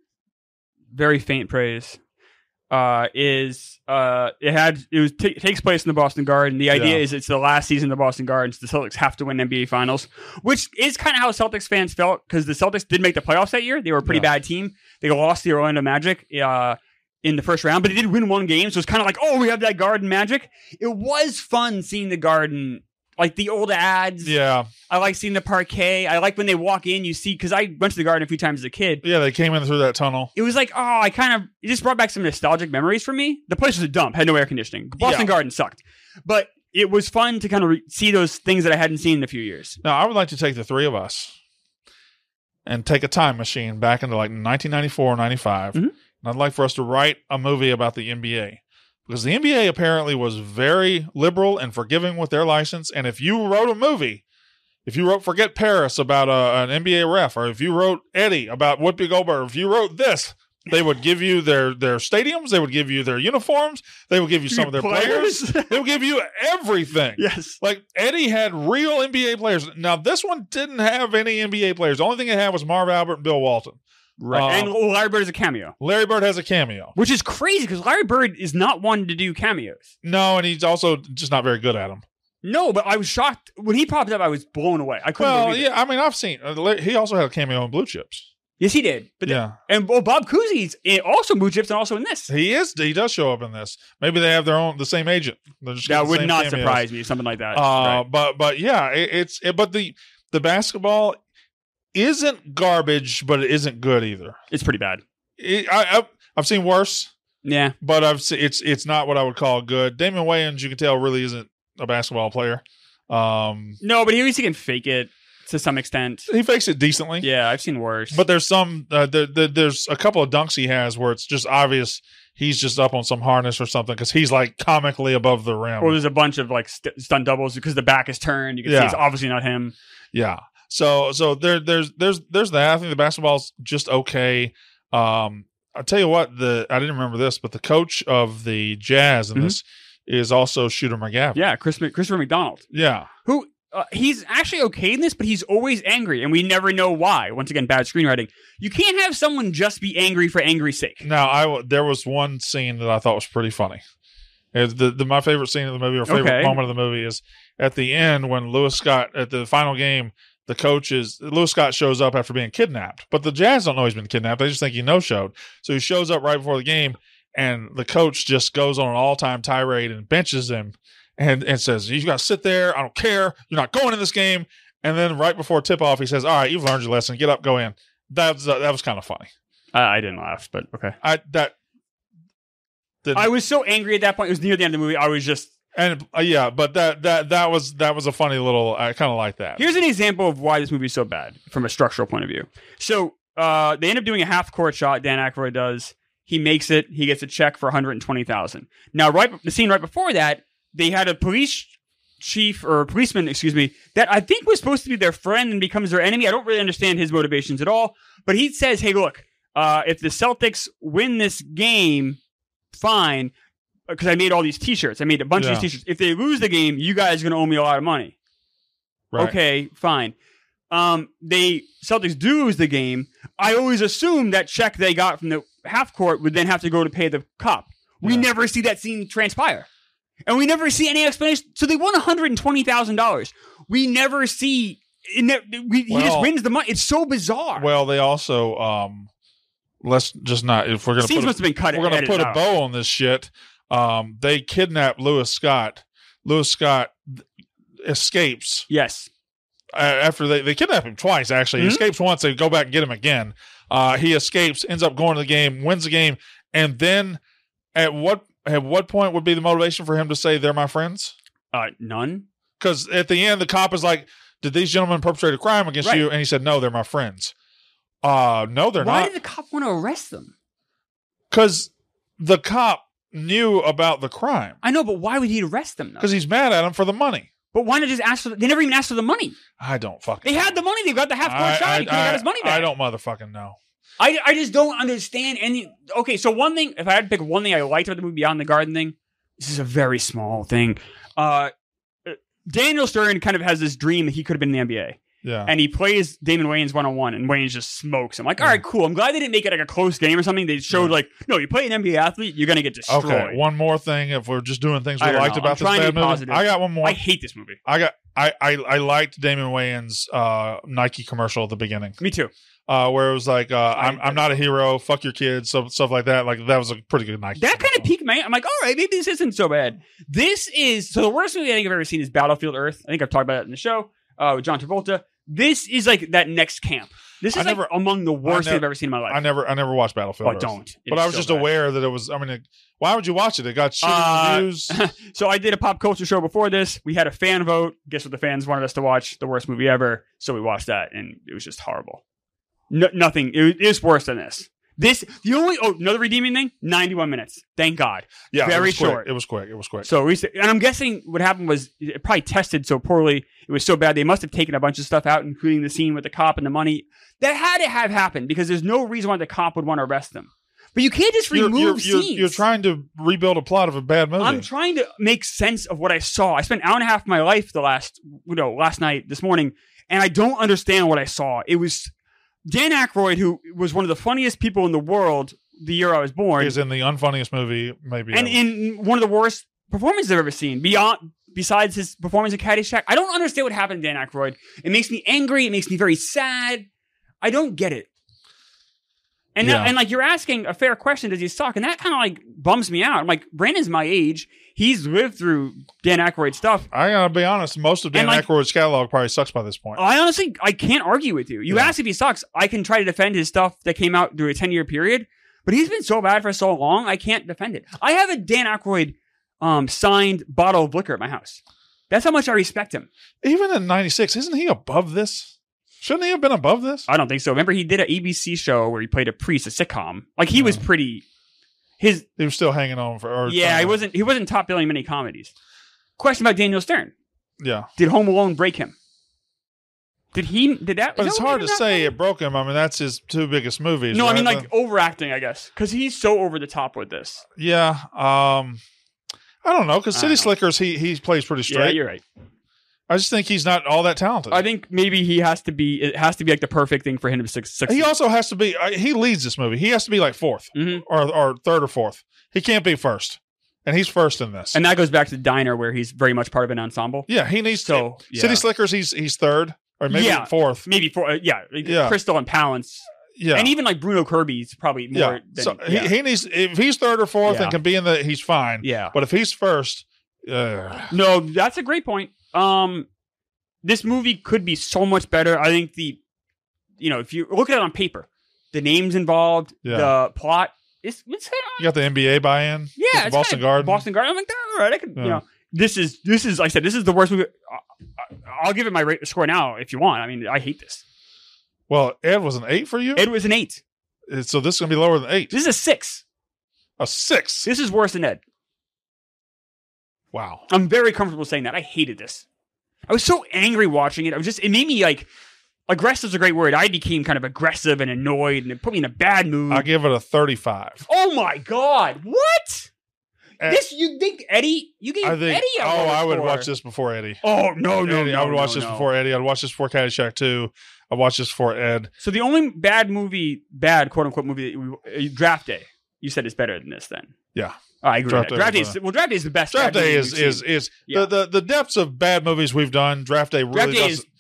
very faint praise, uh, is uh, it had it was t- takes place in the Boston Garden. The idea Yeah. is it's the last season of the Boston Garden, so the Celtics have to win N B A Finals, which is kind of how Celtics fans felt because the Celtics did make the playoffs that year. They were a pretty Yeah. bad team. They lost the Orlando Magic uh, in the first round, but they did win one game, so it's kind of like, oh, we have that Garden magic. It was fun seeing the Garden. Like the old ads. Yeah, I like seeing the parquet. I like when they walk in, you see, because I went to the Garden a few times as a kid. yeah, they came in through that tunnel. It was like, oh, I kind of, it just brought back some nostalgic memories for me. The place was a dump, had no air conditioning. Boston Yeah. Garden sucked. But it was fun to kind of re- see those things that I hadn't seen in a few years. Now, I would like to take the three of us and take a time machine back into like nineteen ninety-four, ninety-five. Mhm. And I'd like for us to write a movie about the N B A. Because the N B A apparently was very liberal and forgiving with their license. And if you wrote a movie, if you wrote Forget Paris about a, an N B A ref, or if you wrote Eddie about Whoopi Goldberg, if you wrote this, they would give you their, their stadiums, they would give you their uniforms, they would give you some of their players, they would give you everything. Yes. Like, Eddie had real N B A players. Now, this one didn't have any N B A players. The only thing it had was Marv Albert and Bill Walton. Right. Uh, and Larry Bird is a cameo, Larry Bird has a cameo. which is crazy because Larry Bird is not one to do cameos. No, and he's also just not very good at them. No, but I was shocked. When he popped up, I was blown away. I couldn't Well, believe yeah, it. I mean, I've seen. uh, He also had a cameo in Blue Chips. Yes, he did. But Yeah. And well, Bob Cousy's in- also Blue Chips and also in this. He is. He does show up in this. Maybe they have their own, the same agent. They're just That getting the would same not cameos. surprise me, something like that. Uh, Right. But but yeah, it, it's. It, but the the basketball isn't garbage, but it isn't good either. It's pretty bad. It, I, I've, I've seen worse. Yeah. But I've se- it's it's not what I would call good. Damian Wayans, you can tell, really isn't a basketball player. Um, No, but at least he can fake it to some extent. he fakes it decently. Yeah, I've seen worse. But there's some uh, there, there, there's a couple of dunks he has where it's just obvious he's just up on some harness or something because he's like comically above the rim. or there's a bunch of like st- stunt doubles because the back is turned. You can see Yeah. it's obviously not him. Yeah. So so there there's there's there's that. I think the basketball's just okay. Um, I'll tell you what, the I didn't remember this, but the coach of the Jazz in Mhm. this is also Shooter McGavin. Yeah, Chris, Christopher McDonald, Yeah. who uh, he's actually okay in this, but he's always angry, and we never know why. Once again, bad screenwriting. You can't have someone just be angry for angry's sake. Now I w- there was one scene that I thought was pretty funny. Uh, The, the my favorite scene of the movie or favorite Okay. moment of the movie is at the end when Lewis Scott at the final game. The coach is Lewis Scott shows up after being kidnapped, but the Jazz don't know he's been kidnapped. They just think he no showed. So he shows up right before the game, and the coach just goes on an all time tirade and benches him, and and says, "You got to sit there. I don't care. You're not going in this game." And then right before tip off, he says, "All right, you've learned your lesson. Get up, go in." That was uh, that was kind of funny. I, I didn't laugh, but okay. I that. The, I was so angry at that point. It was near the end of the movie. I was just. And uh, yeah, but that that that was that was a funny little. I kind of like that. Here's an example of why this movie is so bad from a structural point of view. So uh, they end up doing a half court shot. Dan Aykroyd does. He makes it. He gets a check for one hundred twenty thousand dollars. Now, right the scene right before that, they had a police chief or policeman, excuse me, that I think was supposed to be their friend and becomes their enemy. I don't really understand his motivations at all. But he says, "Hey, look, uh, if the Celtics win this game, fine." Because I made all these T-shirts. I made a bunch Yeah. of these T-shirts. If they lose the game, you guys are going to owe me a lot of money. Right. Okay, fine. Um, they Celtics do lose the game. I always assume that check they got from the half court would then have to go to pay the cop. We Yeah. never see that scene transpire, and we never see any explanation. So they won one hundred and twenty thousand dollars. We never see in that, we, he Well- just wins the money. It's so bizarre. Well, they also um, let's just not if we're gonna Scenes put a, must have been cut. we're gonna edited put a out. bow on this shit. Um, they kidnap Lewis Scott. Lewis Scott escapes Yes. uh, after they, they kidnap him twice. Actually, he Mhm. escapes once. They go back and get him again. Uh, he escapes, ends up going to the game, wins the game, and then at what at what point would be the motivation for him to say they're my friends? Uh, none. Because at the end, the cop is like, "Did these gentlemen perpetrate a crime against Right. you?" And he said, "No, they're my friends." Uh no, they're Why not. did the cop want to arrest them? Because the cop knew about the crime. I know, but why would he arrest them? Though? Because he's mad at him for the money. But why not just ask for? The, they never even asked for the money. I don't fucking. They had the money. They got the half court I, shot. I, He could have I- got his money back. I don't motherfucking know. I, I just don't understand any. Okay, so one thing, if I had to pick one thing I liked about the movie Beyond the Garden thing, this is a very small thing. Uh, Daniel Stern kind of has this dream that he could have been in the N B A. Yeah. And he plays Damon Wayans one-on-one, and Wayans just smokes him. Like, all right, cool. I'm glad they didn't make it like a close game or something. They showed Yeah. like, no, you play an N B A athlete, you're going to get destroyed. Okay, one more thing. If we're just doing things we I don't liked know. about I'm this trying to bad be movie, positive. I got one more. I I, hate this movie. got. I, I I liked Damon Wayans' uh, Nike commercial at the beginning, Me too. uh, where it was like, uh, "I'm I- I'm not a hero. Fuck your kids." Stuff stuff like that. Like that was a pretty good Nike. That kind of commercial. piqued my. I'm like, all right, maybe this isn't so bad. This is so the worst movie I think I've ever seen is Battlefield Earth. I think I've talked about it in the show uh, with John Travolta. This is like that next camp. This is I like never- among the worst I thing I've never- ever seen in my life. I never I never watched Battlefield. Oh, Earth. don't. But It's I was so just bad. aware that it was. I mean, it, why would you watch it? It got shitty Uh, reviews. So I did a pop culture show before this. We had a fan vote. Guess what the fans wanted us to watch? The worst movie ever. So we watched that, and it was just horrible. No, nothing. It, was- it was worse than this. This the only oh another redeeming thing. ninety-one minutes. Thank God. Yeah, it very was quick. short. It was quick. It was quick. So we and I'm guessing what happened was it probably tested so poorly. It was so bad they must have taken a bunch of stuff out, including the scene with the cop and the money. That had to have happened because there's no reason why the cop would want to arrest them. But you can't just You're, remove you're, you're, scenes. you're trying to rebuild a plot of a bad movie. I'm trying to make sense of what I saw. I spent an hour and a half of my life the last, you know, last night, this morning, and I don't understand what I saw. It was Dan Aykroyd, who was one of the funniest people in the world the year I was born, Is in the unfunniest movie maybe. and ever. in one of the worst performances I've ever seen. Beyond, besides his performance in Caddyshack, I don't understand what happened to Dan Aykroyd. It makes me angry. It makes me very sad. I don't get it. And Yeah. now, and like you're asking a fair question, does he suck? And that kind of like bums me out. I'm like, Brandon's my age. He's lived through Dan Aykroyd stuff. I gotta be honest. Most of Dan And, like- Aykroyd's catalog probably sucks by this point. I honestly, I can't argue with you. You Yeah. ask if he sucks. I can try to defend his stuff that came out through a ten year period, but he's been so bad for so long, I can't defend it. I have a Dan Aykroyd um, signed bottle of liquor at my house. That's how much I respect him. Even in ninety-six, isn't he above this? Shouldn't he have been above this? I don't think so. Remember, he did an A B C show where he played a priest, a sitcom. Like he was pretty. His He was still hanging on for. Or yeah, he wasn't. He wasn't top billing many comedies. Question about Daniel Stern: Yeah, did Home Alone break him? Did he? Did that? but is it's that hard what to that say funny? it broke him. I mean, that's his two biggest movies. No, I mean right? like overacting, I guess, because he's so over the top with this. yeah. Um, I don't know because I City don't know. Slickers, he he plays pretty Yeah, straight. you're right. I just think he's not all that talented. I think maybe he has to be. It has to be like the perfect thing for him to suc- succeed. he also has to be. uh, He leads this movie. He has to be like fourth Mhm. or or third or fourth. He can't be first, and he's first in this. And that goes back to Diner, where he's very much part of an ensemble. yeah, he needs So, to. yeah. City Slickers, he's he's third or maybe Yeah. fourth. Maybe for uh, yeah, like Yeah. Crystal and Palance, Yeah, and even like Bruno Kirby's probably more. yeah. Than, so yeah. He, he needs if he's third or fourth Yeah. and can be in the. He's fine. yeah. But if he's first, uh, No, that's a great point. Um, this movie could be so much better. I think the, you know, if you look at it on paper, the names involved, Yeah. the plot, it's it's you got the N B A buy-in. yeah, With it's Boston kinda- Garden. Boston Garden. I'm like, all right, I could, Yeah. you know, this is this is like I said, this is the worst movie. I- I'll give it my rate, score now if you want. I mean, I hate this. Well, Ed was an eight for you, Ed was an eight. so this is gonna be lower than eight. This is a six. A six. This is worse than Ed. Wow. I'm very comfortable saying that. I hated this. I was so angry watching it. I was just, it made me like, aggressive is a great word. I became kind of aggressive and annoyed, and it put me in a bad mood. I give it a thirty-five. Oh my God. What? Eh, this, you think Eddie, you gave I think. Eddie a Oh, lower I would score. watch this before Eddie. Oh, no, no, Eddie, no. I would watch no, this no. before Eddie. I'd watch this before Caddyshack two. I'd watch this before Ed. So the only bad movie, bad quote unquote movie, that we, uh, Draft Day, you said is better than this then. Yeah. Oh, I agree Draft with that. Day Draft Day was is, well, Draft Day is the best. Draft bad Day movie is we've is seen. is Yeah. the, the the depths of bad movies we've done. Draft Day really Draft Day does. is,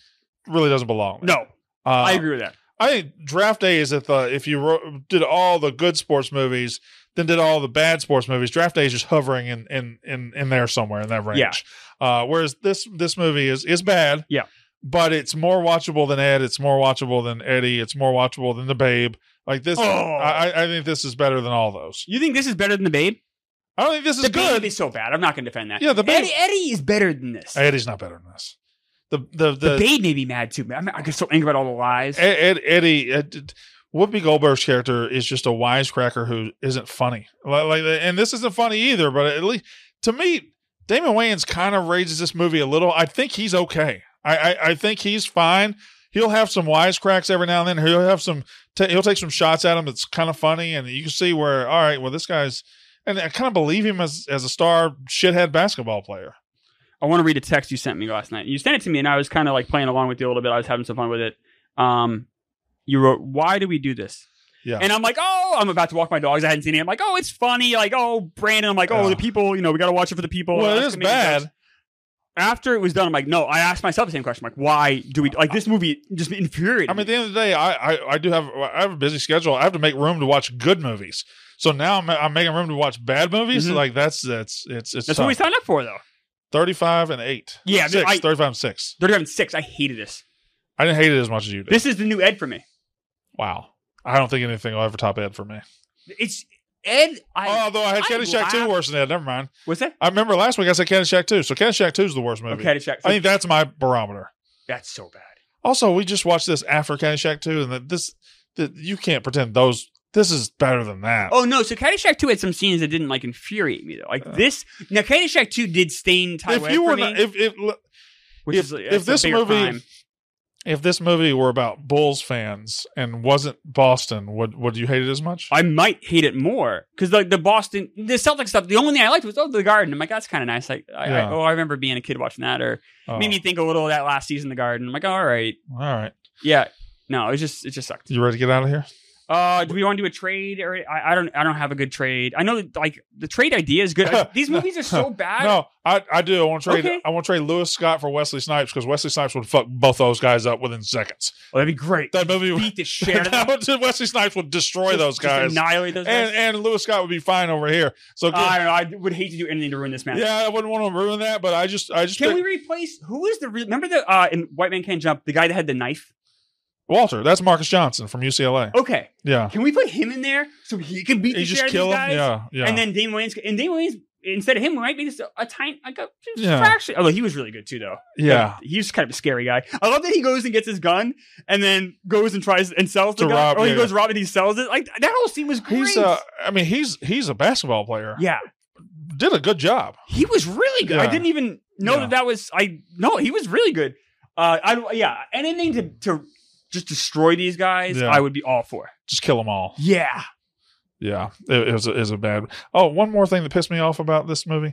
really doesn't belong there. No, Uh, I agree with that. I think Draft Day is at the if you wrote, did all the good sports movies, then did all the bad sports movies. Draft Day is just hovering in in in, in there somewhere in that range. Yeah. Uh, whereas this this movie is is bad. Yeah. But it's more watchable than Ed. It's more watchable than Eddie. It's more watchable than The Babe. Like this, Oh. I, I think this is better than all those. You think this is better than the Babe? I don't think this is The good. Babe is so bad. I'm not going to defend that. Yeah, the Babe- Eddie, Eddie is better than this. Eddie's not better than this. The the the, the Babe made me mad too. Man. I get so angry about all the lies. Ed, Ed, Eddie, Ed, Whoopi Goldberg's character is just a wisecracker who isn't funny. Like, like, and this isn't funny either. But at least to me, Damon Wayans kind of raises this movie a little. I think he's okay. I, I, I think he's fine. He'll have some wisecracks every now and then. He'll have some. T- he'll take some shots at him that's kind of funny, and you can see where. All right, well, this guy's, and I kind of believe him as as a star shithead basketball player. I want to read a text you sent me last night. You sent it to me, and I was kind of like playing along with you a little bit. I was having some fun with it. Um, you wrote, "Why do we do this?" Yeah, and I'm like, "Oh, I'm about to walk my dogs. I hadn't seen it. I'm like, oh, it's funny. Like, oh, Brandon. I'm like, oh, Yeah. the people. You know, we got to watch it for the people. well, Uh, it it's is gonna make bad. jokes." After it was done, I'm like, no. I asked myself the same question. I'm like, why do we like this movie? Just infuriated. I mean, at the end of the day, I, I, I do have I have a busy schedule. I have to make room to watch good movies. So now I'm, I'm making room to watch bad movies. Mhm. Like that's that's it's it's That's tough. what we signed up for, though. thirty-five and eight. Yeah, six. I- thirty-five and six. thirty-seven six. I hated this. I didn't hate it as much as you did. This is the new Ed for me. Wow. I don't think anything will ever top Ed for me. It's Ed. I, oh, although I had I Caddyshack two laugh- worse than Ed. Never mind. What's that? I remember last week I said Caddyshack two. So Caddyshack two is the worst movie. Oh, Caddyshack. I think that's my barometer. That's so bad. Also, we just watched this after Caddyshack two, and that this that you can't pretend those. This is better than that. Oh no! So Caddyshack two had some scenes that didn't like infuriate me though. Like Uh. this. Now Caddyshack two did stain Ty if Webb you for were me, not, if if which if, is if that's a this bigger movie crime. if this movie were about Bulls fans and wasn't Boston, would would you hate it as much? I might hate it more because like the Boston, the Celtics stuff. The only thing I liked was oh the Garden. I'm like that's kind of nice. Like I, Yeah. I, oh I remember being a kid watching that, or Oh, made me think a little of that last season, the Garden. I'm like all right, all right. yeah. No, it just it just sucked. You ready to get out of here? Uh, do we want to do a trade? Or I, I don't. I don't have a good trade. I know that like the trade idea is good. I- these movies are so bad. No, I, I do. I want to trade. Okay. I want to trade Lewis Scott for Wesley Snipes because Wesley Snipes would fuck both those guys up within seconds. Oh, that'd be great. That movie would Beat the shit out of them. Wesley Snipes would destroy Just- those just guys, annihilate those guys. and and Lewis Scott would be fine over here. So I don't know. I would hate to do anything to ruin this match. yeah, I wouldn't want to ruin that, but I just I just Can pick- we replace? Who is the? Re- remember the uh in White Man Can't Jump, the guy that had the knife. Walter. That's Marcus Johnson from U C L A. Okay, Yeah, can we put him in there so he can beat you the just shit out of kill these him. guys? Yeah, yeah. And then Damon Wayans, and Damon Wayans instead of him might be just a, a tiny, like a just Yeah. fraction. Although he was really good too, though. yeah, Like, he's kind of a scary guy. I love that he goes and gets his gun and then goes and tries and sells the To gun. rob, or he yeah, goes yeah. rob and he sells it. Like that whole scene was great. he's uh, I mean he's he's a basketball player. yeah, Did a good job. he was really good. I Yeah. didn't even know Yeah. that that was. I no, he was really good. Uh, I yeah, anything to to just destroy these guys, Yeah. I would be all for. Just kill them all. Yeah. Yeah, it, it was a, it was a bad. Oh, one more thing that pissed me off about this movie: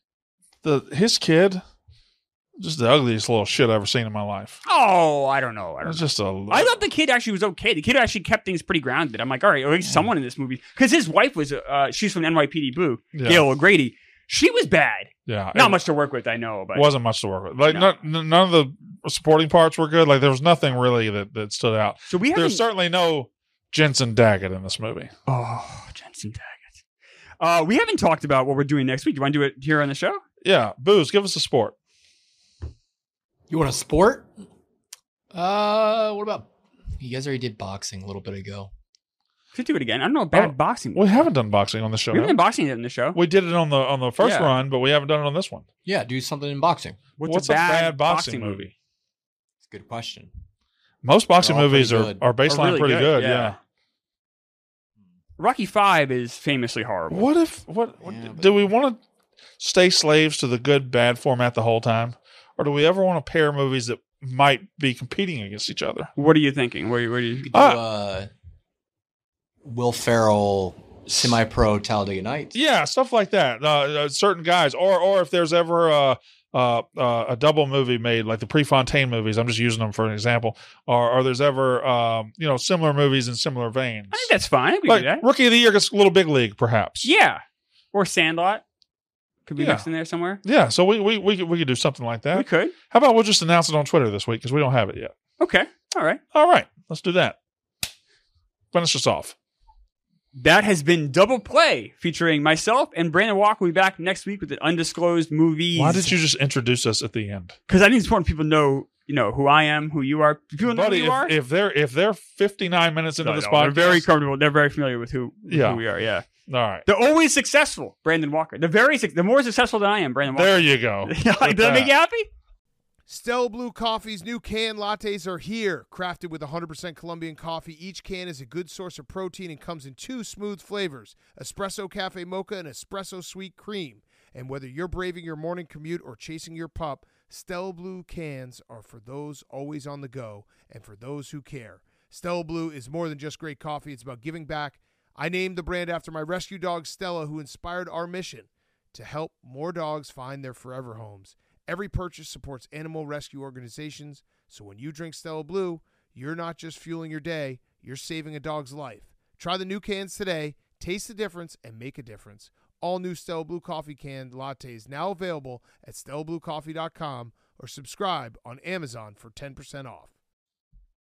the his kid, just the ugliest little shit I've ever seen in my life. Oh, I don't know. I don't It's know. just a. I thought the kid actually was okay. The kid actually kept things pretty grounded. I'm like, all right, at least someone in this movie, because his wife was, uh, she's from N Y P D Blue, Yeah. Gail O'Grady. She was bad. yeah, Not it much to work with, I know, but wasn't much to work with. Like No. not, n- none of the supporting parts were good. Like there was nothing really that, that stood out. so we haven't. There's certainly no Jensen Daggett in this movie. Oh, Jensen Daggett. Uh, we haven't talked about what we're doing next week. Do you want to do it here on the show? Yeah, Booze, give us a sport. You want a sport? Uh, what about you guys already did boxing a little bit ago? Should do it again. I don't know. Bad Oh, boxing. We haven't done boxing on the show. We haven't have done boxing in the show. we? We did it on the on the first Yeah. run, but we haven't done it on this one. Yeah, do something in boxing. What's, a bad, boxing, movie? It's a good question. Most boxing They're all movies pretty are, good. are baseline really pretty good, good. yeah. Yeah. Rocky Five is famously horrible. What if what, what Yeah, but- do we want to stay slaves to the good bad format the whole time, or do we ever want to pair movies that might be competing against each other? What are you thinking? Where, where do You you? could do Ah. uh, Will Ferrell semi-pro Talladega Nights. Yeah, stuff like that. Uh, uh, certain guys, or or if there's ever a uh, uh, a double movie made, like the Prefontaine movies. I'm just using them for an example. Or, or there's ever um, you know similar movies in similar veins. I think that's fine. We can Like do that. Rookie of the Year gets a little big league, perhaps. Yeah, or Sandlot. could be Yeah. mixed in there somewhere. Yeah, so we we we could, we could do something like that. We could. How about we'll just announce it on Twitter this week because we don't have it yet. Okay. All right. All right, let's do that. Finish us off. That has been Double Play featuring myself and Brandon Walker. We'll be back next week with an undisclosed movies. Why did you just introduce us at the end? Because I think it's important people know, you know, who I am, who you are. People know Buddy, who you are. if, if they're if they're fifty-nine minutes into No, this no, podcast, they're very comfortable. They're very familiar with who, with Yeah. who we are. Yeah. all right. They're always successful, Brandon Walker. They're very, suc- they're more successful than I am, Brandon Walker. There you go. Did Look at that make you happy? Stella Blue Coffee's new can lattes are here. Crafted with one hundred percent Colombian coffee, each can is a good source of protein and comes in two smooth flavors, Espresso Cafe Mocha and Espresso Sweet Cream. And whether you're braving your morning commute or chasing your pup, Stella Blue cans are for those always on the go and for those who care. Stella Blue is more than just great coffee. It's about giving back. I named the brand after my rescue dog, Stella, who inspired our mission to help more dogs find their forever homes. Every purchase supports animal rescue organizations, so when you drink Stella Blue, you're not just fueling your day, you're saving a dog's life. Try the new cans today, taste the difference, and make a difference. All new Stella Blue Coffee can lattes now available at stella blue coffee dot com or subscribe on Amazon for ten percent off.